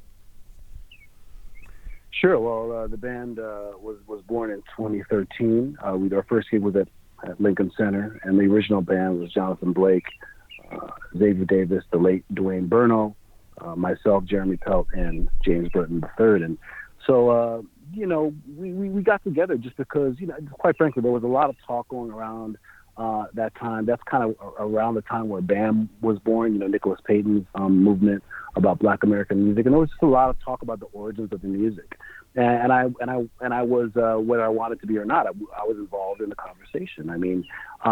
Sure. Well, the band was born in 2013. Our first gig was at Lincoln Center, and the original band was Jonathan Blake, Xavier Davis, the late Dwayne Burno, myself, Jeremy Pelt, and James Burton III. And so, we got together just because, quite frankly, there was a lot of talk going around that time. That's kind of around the time where BAM was born, Nicholas Payton's movement about Black American music. And there was just a lot of talk about the origins of the music. And I was, whether I wanted to be or not, I was involved in the conversation. I mean,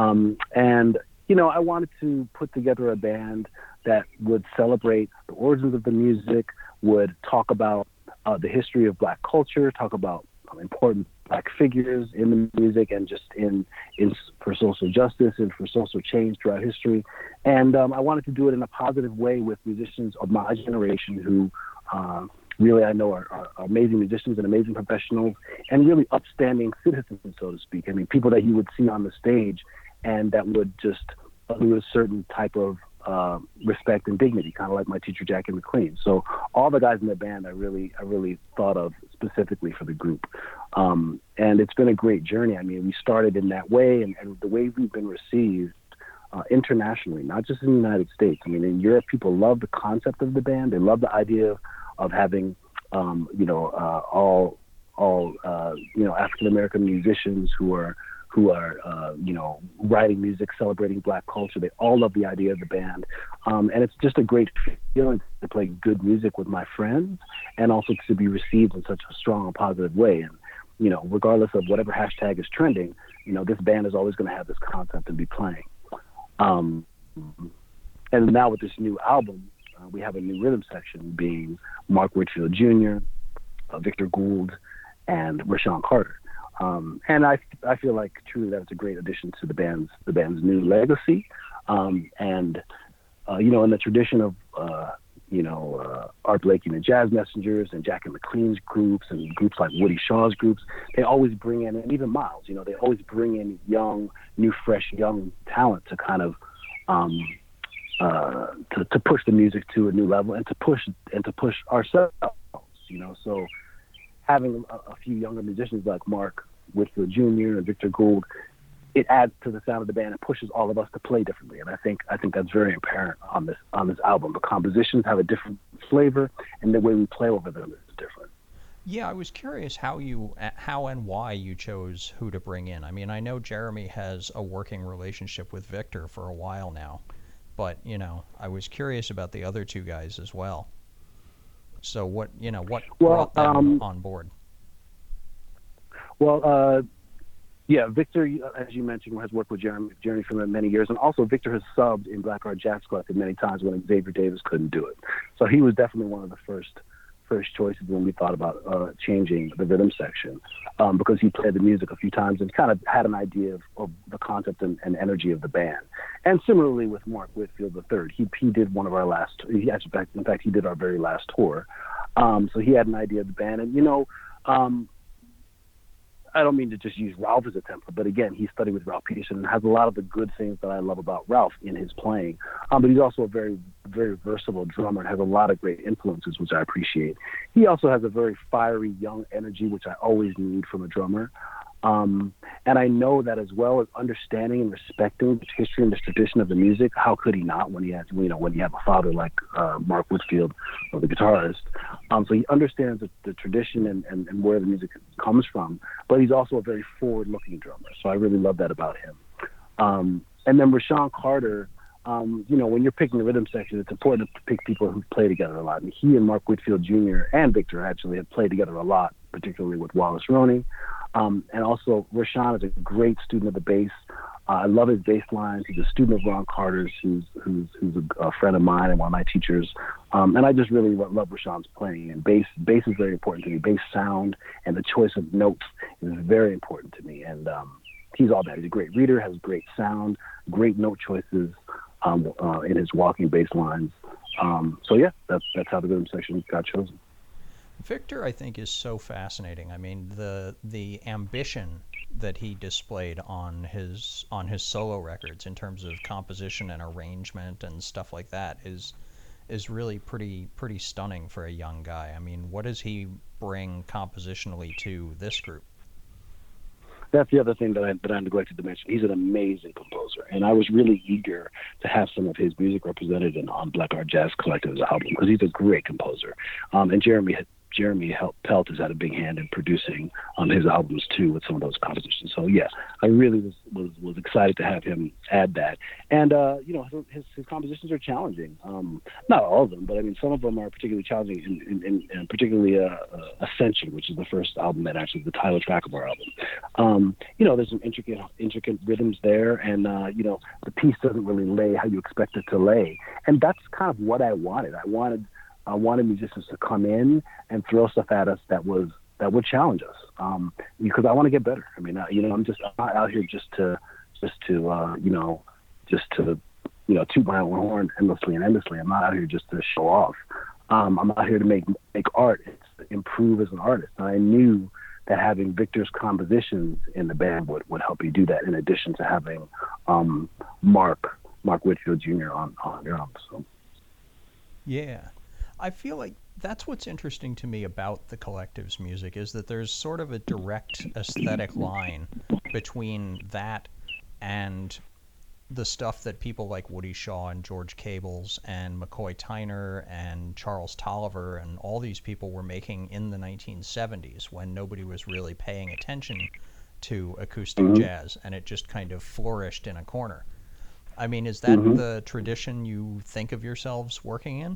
I wanted to put together a band that would celebrate the origins of the music, would talk about the history of Black culture, talk about important Black figures in the music and just in for social justice and for social change throughout history. And I wanted to do it in a positive way with musicians of my generation who really I know are amazing musicians and amazing professionals and really upstanding citizens, so to speak. I mean, people that you would see on the stage and that would just lose a certain type of respect and dignity, kind of like my teacher Jackie McLean. So all the guys in the band I really thought of specifically for the group. And it's been a great journey. I mean, we started in that way, and the way we've been received internationally, not just in the United States. I mean, in Europe, people love the concept of the band. They love the idea of having, all African American musicians who are writing music, celebrating Black culture. They all love the idea of the band. And it's just a great feeling to play good music with my friends and also to be received in such a strong and positive way. And, regardless of whatever hashtag is trending, this band is always going to have this concept and be playing. And now with this new album, we have a new rhythm section being Mark Whitfield Jr., Victor Gould, and Rashawn Carter. And I feel like truly that it's a great addition to the band's new legacy. In the tradition of Art Blakey and the Jazz Messengers and Jackie McLean's groups and groups like Woody Shaw's groups, they always bring in, and even Miles, they always bring in fresh young talent to kind of to push the music to a new level and to push ourselves. So having a few younger musicians like Mark Whitfield Jr. and Victor Gould, it adds to the sound of the band and pushes all of us to play differently. And I think that's very apparent on this album. The compositions have a different flavor, and the way we play over them is different. Yeah, I was curious how and why you chose who to bring in. I mean, I know Jeremy has a working relationship with Victor for a while now, but I was curious about the other two guys as well. So what brought them on board? Well, Victor, as you mentioned, has worked with Jeremy for many years, and also Victor has subbed in Black Art Jazz Collective many times when Xavier Davis couldn't do it. So he was definitely one of the first first choices when we thought about changing the rhythm section, because he played the music a few times and kind of had an idea of the concept and energy of the band. And similarly with Mark Whitfield III, he did one of our last. In fact, he did our very last tour. So he had an idea of the band, and I don't mean to just use Ralph as a template, but again, he studied with Ralph Peterson and has a lot of the good things that I love about Ralph in his playing. But he's also a very, very versatile drummer and has a lot of great influences, which I appreciate. He also has a very fiery, young energy, which I always need from a drummer. And I know that as well as understanding and respecting the history and the tradition of the music, how could he not when he has, when you have a father like Mark Whitfield, or the guitarist. So he understands the tradition and where the music comes from, but he's also a very forward-looking drummer. So I really love that about him. And then Rashawn Carter, when you're picking the rhythm section, it's important to pick people who play together a lot. And he and Mark Whitfield Jr. and Victor actually have played together a lot, particularly with Wallace Roney. And also, Rashawn is a great student of the bass. I love his bass lines. He's a student of Ron Carter's, who's a friend of mine and one of my teachers. And I just really love Rashawn's playing. And bass is very important to me. Bass sound and the choice of notes is very important to me. And he's all that. He's a great reader, has great sound, great note choices in his walking bass lines. So yeah, that's how the rhythm section got chosen. Victor, I think, is so fascinating. I mean, the ambition that he displayed on his solo records in terms of composition and arrangement and stuff like that is really pretty stunning for a young guy. I mean, what does he bring compositionally to this group? That's the other thing that I neglected to mention. He's an amazing composer, and I was really eager to have some of his music represented on Black Art Jazz Collective's album, because he's a great composer. And Jeremy Pelt has had a big hand in producing his albums too, with some of those compositions. So yeah, I really was excited to have him add that. And his compositions are challenging. Not all of them, but I mean some of them are particularly challenging, in particularly Ascension, which is the first album that actually is the title track of our album. There's some intricate rhythms there, and the piece doesn't really lay how you expect it to lay, and that's kind of what I wanted. I wanted musicians to come in and throw stuff at us that would challenge us, because I want to get better. I mean, I'm not out here just to toot my own horn endlessly. I'm not out here just to show off. I'm out here to make art. It's to improve as an artist. And I knew that having Victor's compositions in the band would help you do that, in addition to having Mark Whitfield Jr. on drums. So. Yeah. I feel like that's what's interesting to me about the Collective's music, is that there's sort of a direct aesthetic line between that and the stuff that people like Woody Shaw and George Cables and McCoy Tyner and Charles Tolliver and all these people were making in the 1970s, when nobody was really paying attention to acoustic jazz, and it just kind of flourished in a corner. I mean, is that the tradition you think of yourselves working in?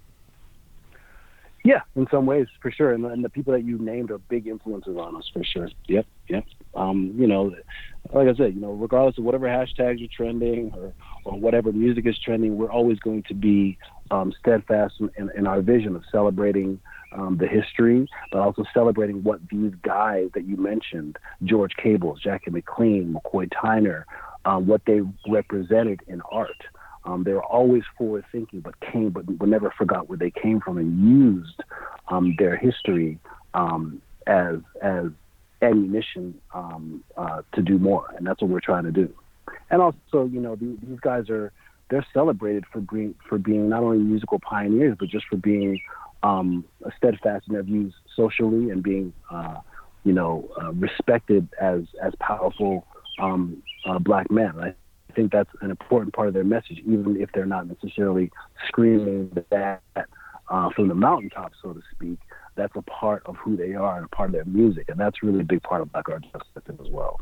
Yeah, in some ways, for sure. And the people that you named are big influences on us, for sure. Yep. Like I said, regardless of whatever hashtags are trending or whatever music is trending, we're always going to be steadfast in our vision of celebrating the history, but also celebrating what these guys that you mentioned, George Cables, Jackie McLean, McCoy Tyner, what they represented in art. They were always forward-thinking, but never forgot where they came from, and used their history as ammunition to do more, and that's what we're trying to do. And also, these guys they're celebrated for being not only musical pioneers, but just for being steadfast in their views socially, and being respected as powerful black men. Right? I think that's an important part of their message, even if they're not necessarily screaming that from the mountaintop, so to speak. That's a part of who they are and a part of their music, and that's really a big part of Black Art Jazz as well.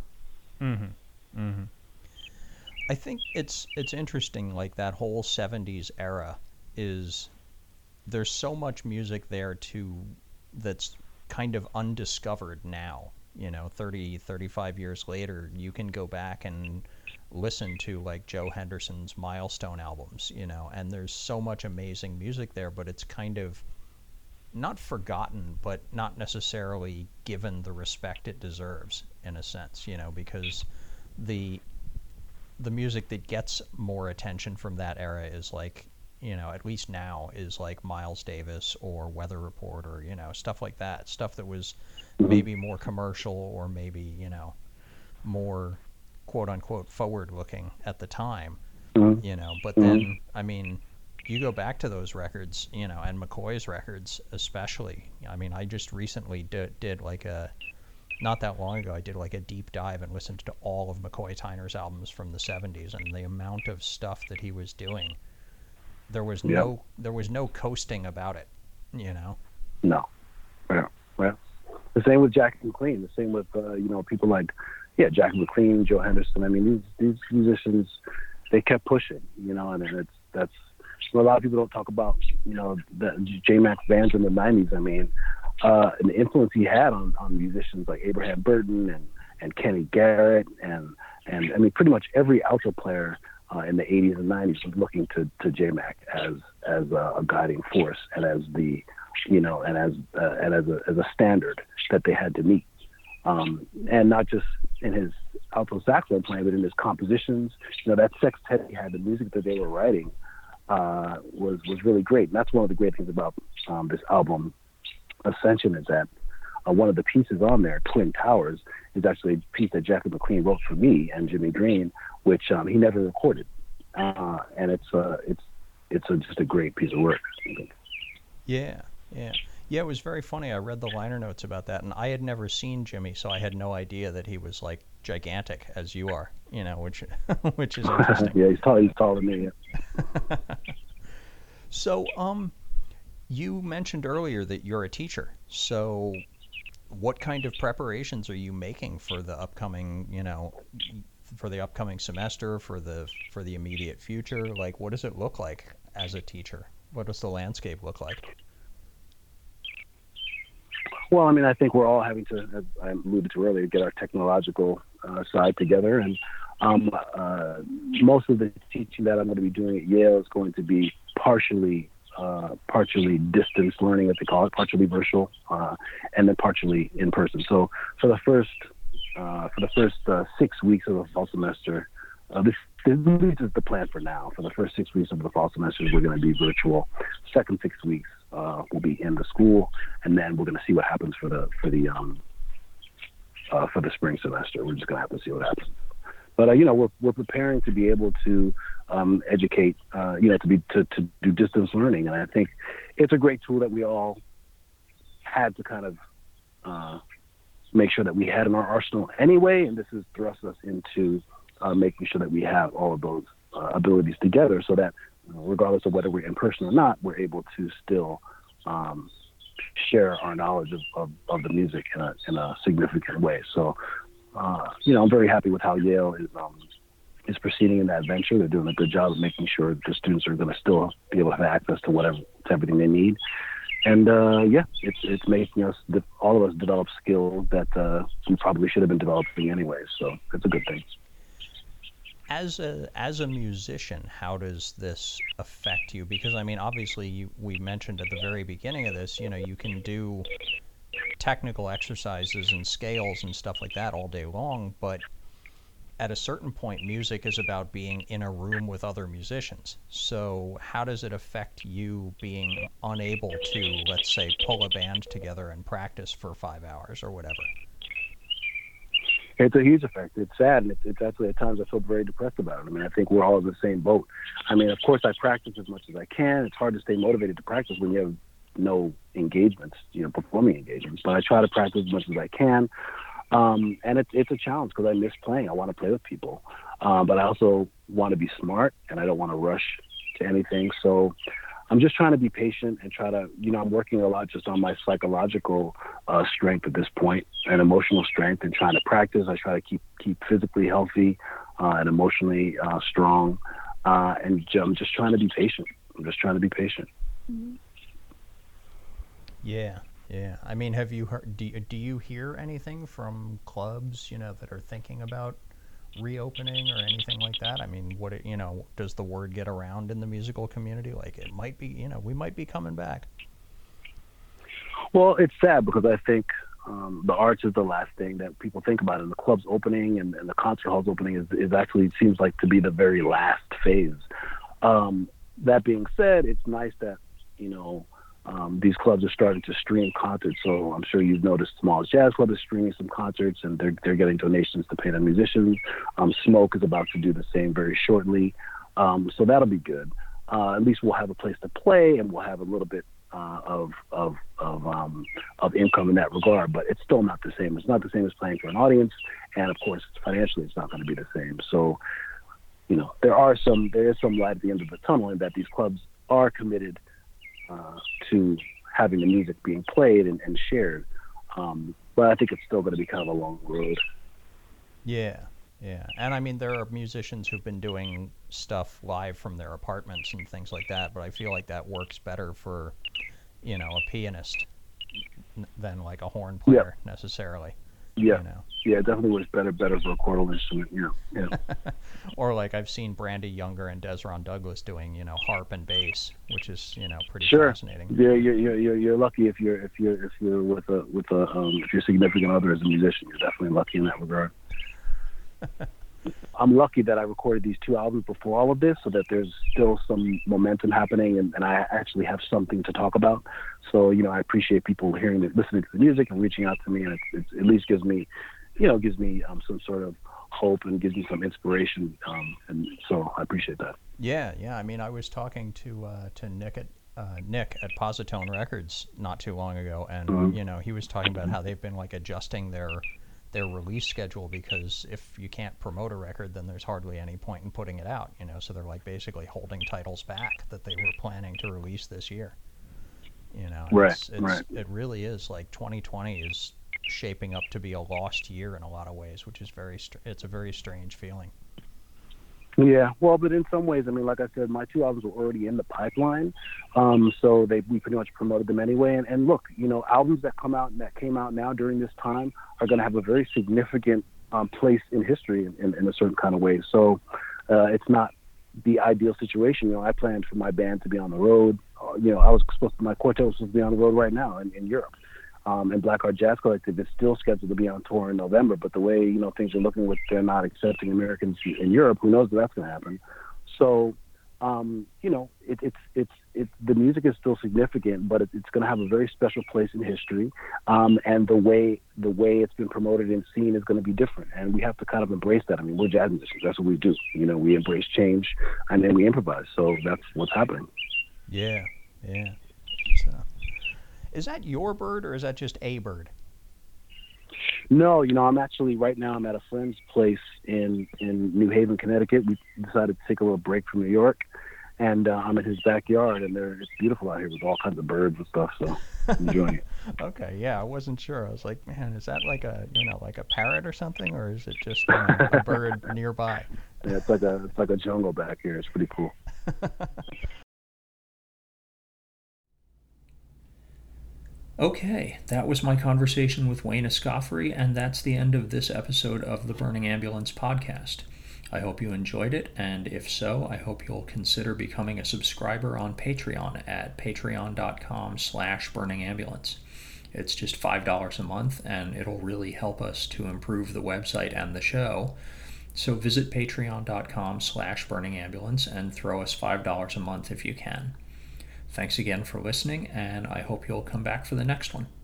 I think it's interesting, like that whole 70s era there's so much music there that's kind of undiscovered now. 30, 35 years later, you can go back and listen to like Joe Henderson's Milestone albums, and there's so much amazing music there, but it's kind of not forgotten, but not necessarily given the respect it deserves in a sense, because the the music that gets more attention from that era is like, at least now, is like Miles Davis or Weather Report or, stuff like that. Stuff that was maybe more commercial or maybe, more quote unquote forward looking at the time, but then, I mean, you go back to those records, and McCoy's records especially. I mean, I just recently did like not that long ago, I did like a deep dive and listened to all of McCoy Tyner's albums from the 70s, and the amount of stuff that he was doing, there was no coasting about it, No. Yeah. Well, the same with Jack McLean. The same with people like Jack McLean, Joe Henderson. I mean, these musicians, they kept pushing. And that's a lot of people don't talk about. The J-Mac bands in the '90s. I mean, and the influence he had on musicians like Abraham Burton and Kenny Garrett and I mean, pretty much every alto player in the '80s and '90s was looking to J-Mac as a guiding force and as the and as a standard that they had to meet, and not just in his alto saxophone playing, but in his compositions. That sextet he had, the music that they were writing was really great, and that's one of the great things about this album, Ascension, is that one of the pieces on there, Twin Towers, is actually a piece that Jackie McLean wrote for me and Jimmy Green, which he never recorded, and it's just a great piece of work. Yeah. It was very funny. I read the liner notes about that, and I had never seen Jimmy, so I had no idea that he was like gigantic as you are, which is interesting. Yeah, he's taller than me. Yeah. So, you mentioned earlier that you're a teacher. So, what kind of preparations are you making for the upcoming, semester, for the immediate future? Like, what does it look like as a teacher? What does the landscape look like? Well, I mean, I think we're all having to, as I alluded to earlier, get our technological side together. And most of the teaching that I'm going to be doing at Yale is going to be partially distance learning, as they call it, partially virtual, and then partially in person. So for the first 6 weeks of the fall semester, this is the plan for now. For the first 6 weeks of the fall semester, we're going to be virtual. Second 6 weeks will be in the school, and then we're going to see what happens for the spring semester. We're just going to have to see what happens. But we're preparing to be able to educate, to do distance learning, and I think it's a great tool that we all had to kind of make sure that we had in our arsenal anyway, and this has thrust us into making sure that we have all of those abilities together, so that regardless of whether we're in person or not, we're able to still share our knowledge of the music in a significant way. So, I'm very happy with how Yale is proceeding in that venture. They're doing a good job of making sure the students are going to still be able to have access to everything they need. And it's making all of us develop skills that we probably should have been developing anyway. So it's a good thing. As a musician, how does this affect you? Because I mean, obviously, we mentioned at the very beginning of this, you can do technical exercises and scales and stuff like that all day long, but at a certain point, music is about being in a room with other musicians. So how does it affect you being unable to, let's say, pull a band together and practice for 5 hours or whatever? It's a huge effect. It's sad, and it's actually at times I feel very depressed about it. I mean, I think we're all in the same boat. I mean, of course, I practice as much as I can. It's hard to stay motivated to practice when you have no engagements, performing engagements. But I try to practice as much as I can, and it's a challenge because I miss playing. I want to play with people, but I also want to be smart, and I don't want to rush to anything. So I'm just trying to be patient and try to, I'm working a lot just on my psychological strength at this point and emotional strength, and trying to practice. I try to keep physically healthy and emotionally strong, and I'm just trying to be patient. Mm-hmm. Yeah. I mean, have you heard? Do you hear anything from clubs, that are thinking about reopening or anything like that? I mean, does the word get around in the musical community? Like, it might be, we might be coming back. Well, it's sad because I think the arts is the last thing that people think about, and the club's opening and the concert hall's opening is actually seems like to be the very last phase. That being said, it's nice that these clubs are starting to stream concerts. So I'm sure you've noticed Smalls Jazz Club is streaming some concerts, and they're getting donations to pay their musicians. Smoke is about to do the same very shortly, so that'll be good. At least we'll have a place to play, and we'll have a little bit of income in that regard. But it's still not the same. It's not the same as playing for an audience, and of course, financially, it's not going to be the same. So, there is some light at the end of the tunnel, in that these clubs are committed to having the music being played and shared. But I think it's still going to be kind of a long road. Yeah. And I mean, there are musicians who've been doing stuff live from their apartments and things like that, but I feel like that works better for, a pianist than like a horn player necessarily. Yeah. Yeah, it definitely works better for a chordal instrument. Yeah. Or like I've seen Brandy Younger and Desron Douglas doing, harp and bass, which is, pretty fascinating. Yeah, you're lucky if you're with if your significant other is a musician. You're definitely lucky in that regard. I'm lucky that I recorded these 2 albums before all of this, so that there's still some momentum happening, and I actually have something to talk about. So, I appreciate people listening to the music and reaching out to me, and it at least gives me some sort of hope and gives me some inspiration, and so I appreciate that. Yeah. I mean, I was talking to Nick at Positone Records not too long ago, and he was talking about how they've been like adjusting their release schedule, because if you can't promote a record, then there's hardly any point in putting it out, so they're like basically holding titles back that they were planning to release this year. Right. It really is like 2020 is shaping up to be a lost year in a lot of ways, which is it's a very strange feeling. Yeah, well, but in some ways, I mean, like I said, my 2 albums were already in the pipeline, so we pretty much promoted them anyway. And look, albums that came out now during this time are going to have a very significant place in history in a certain kind of way. So it's not the ideal situation. I planned for my band to be on the road. My quartet was supposed to be on the road right now in Europe. And Black Art Jazz Collective is still scheduled to be on tour in November, but the way things are looking with they're not accepting Americans in Europe, who knows if that's going to happen. So, it's the music is still significant, but it's going to have a very special place in history, and the way it's been promoted and seen is going to be different, and we have to kind of embrace that. I mean, we're jazz musicians; that's what we do. We embrace change, and then we improvise. So that's what's happening. Yeah. So. Is that your bird, or is that just a bird? No, I'm actually right now. I'm at a friend's place in New Haven, Connecticut. We decided to take a little break from New York, and I'm in his backyard, and it's beautiful out here with all kinds of birds and stuff. So I'm enjoying it. Okay, yeah, I wasn't sure. I was like, man, is that like a parrot or something, or is it just a bird nearby? Yeah, it's like a jungle back here. It's pretty cool. Okay, that was my conversation with Wayne Escoffery, and that's the end of this episode of the Burning Ambulance podcast. I hope you enjoyed it, and if so, I hope you'll consider becoming a subscriber on Patreon at patreon.com/burningambulance. It's just $5 a month, and it'll really help us to improve the website and the show. So visit patreon.com/burningambulance and throw us $5 a month if you can. Thanks again for listening, and I hope you'll come back for the next one.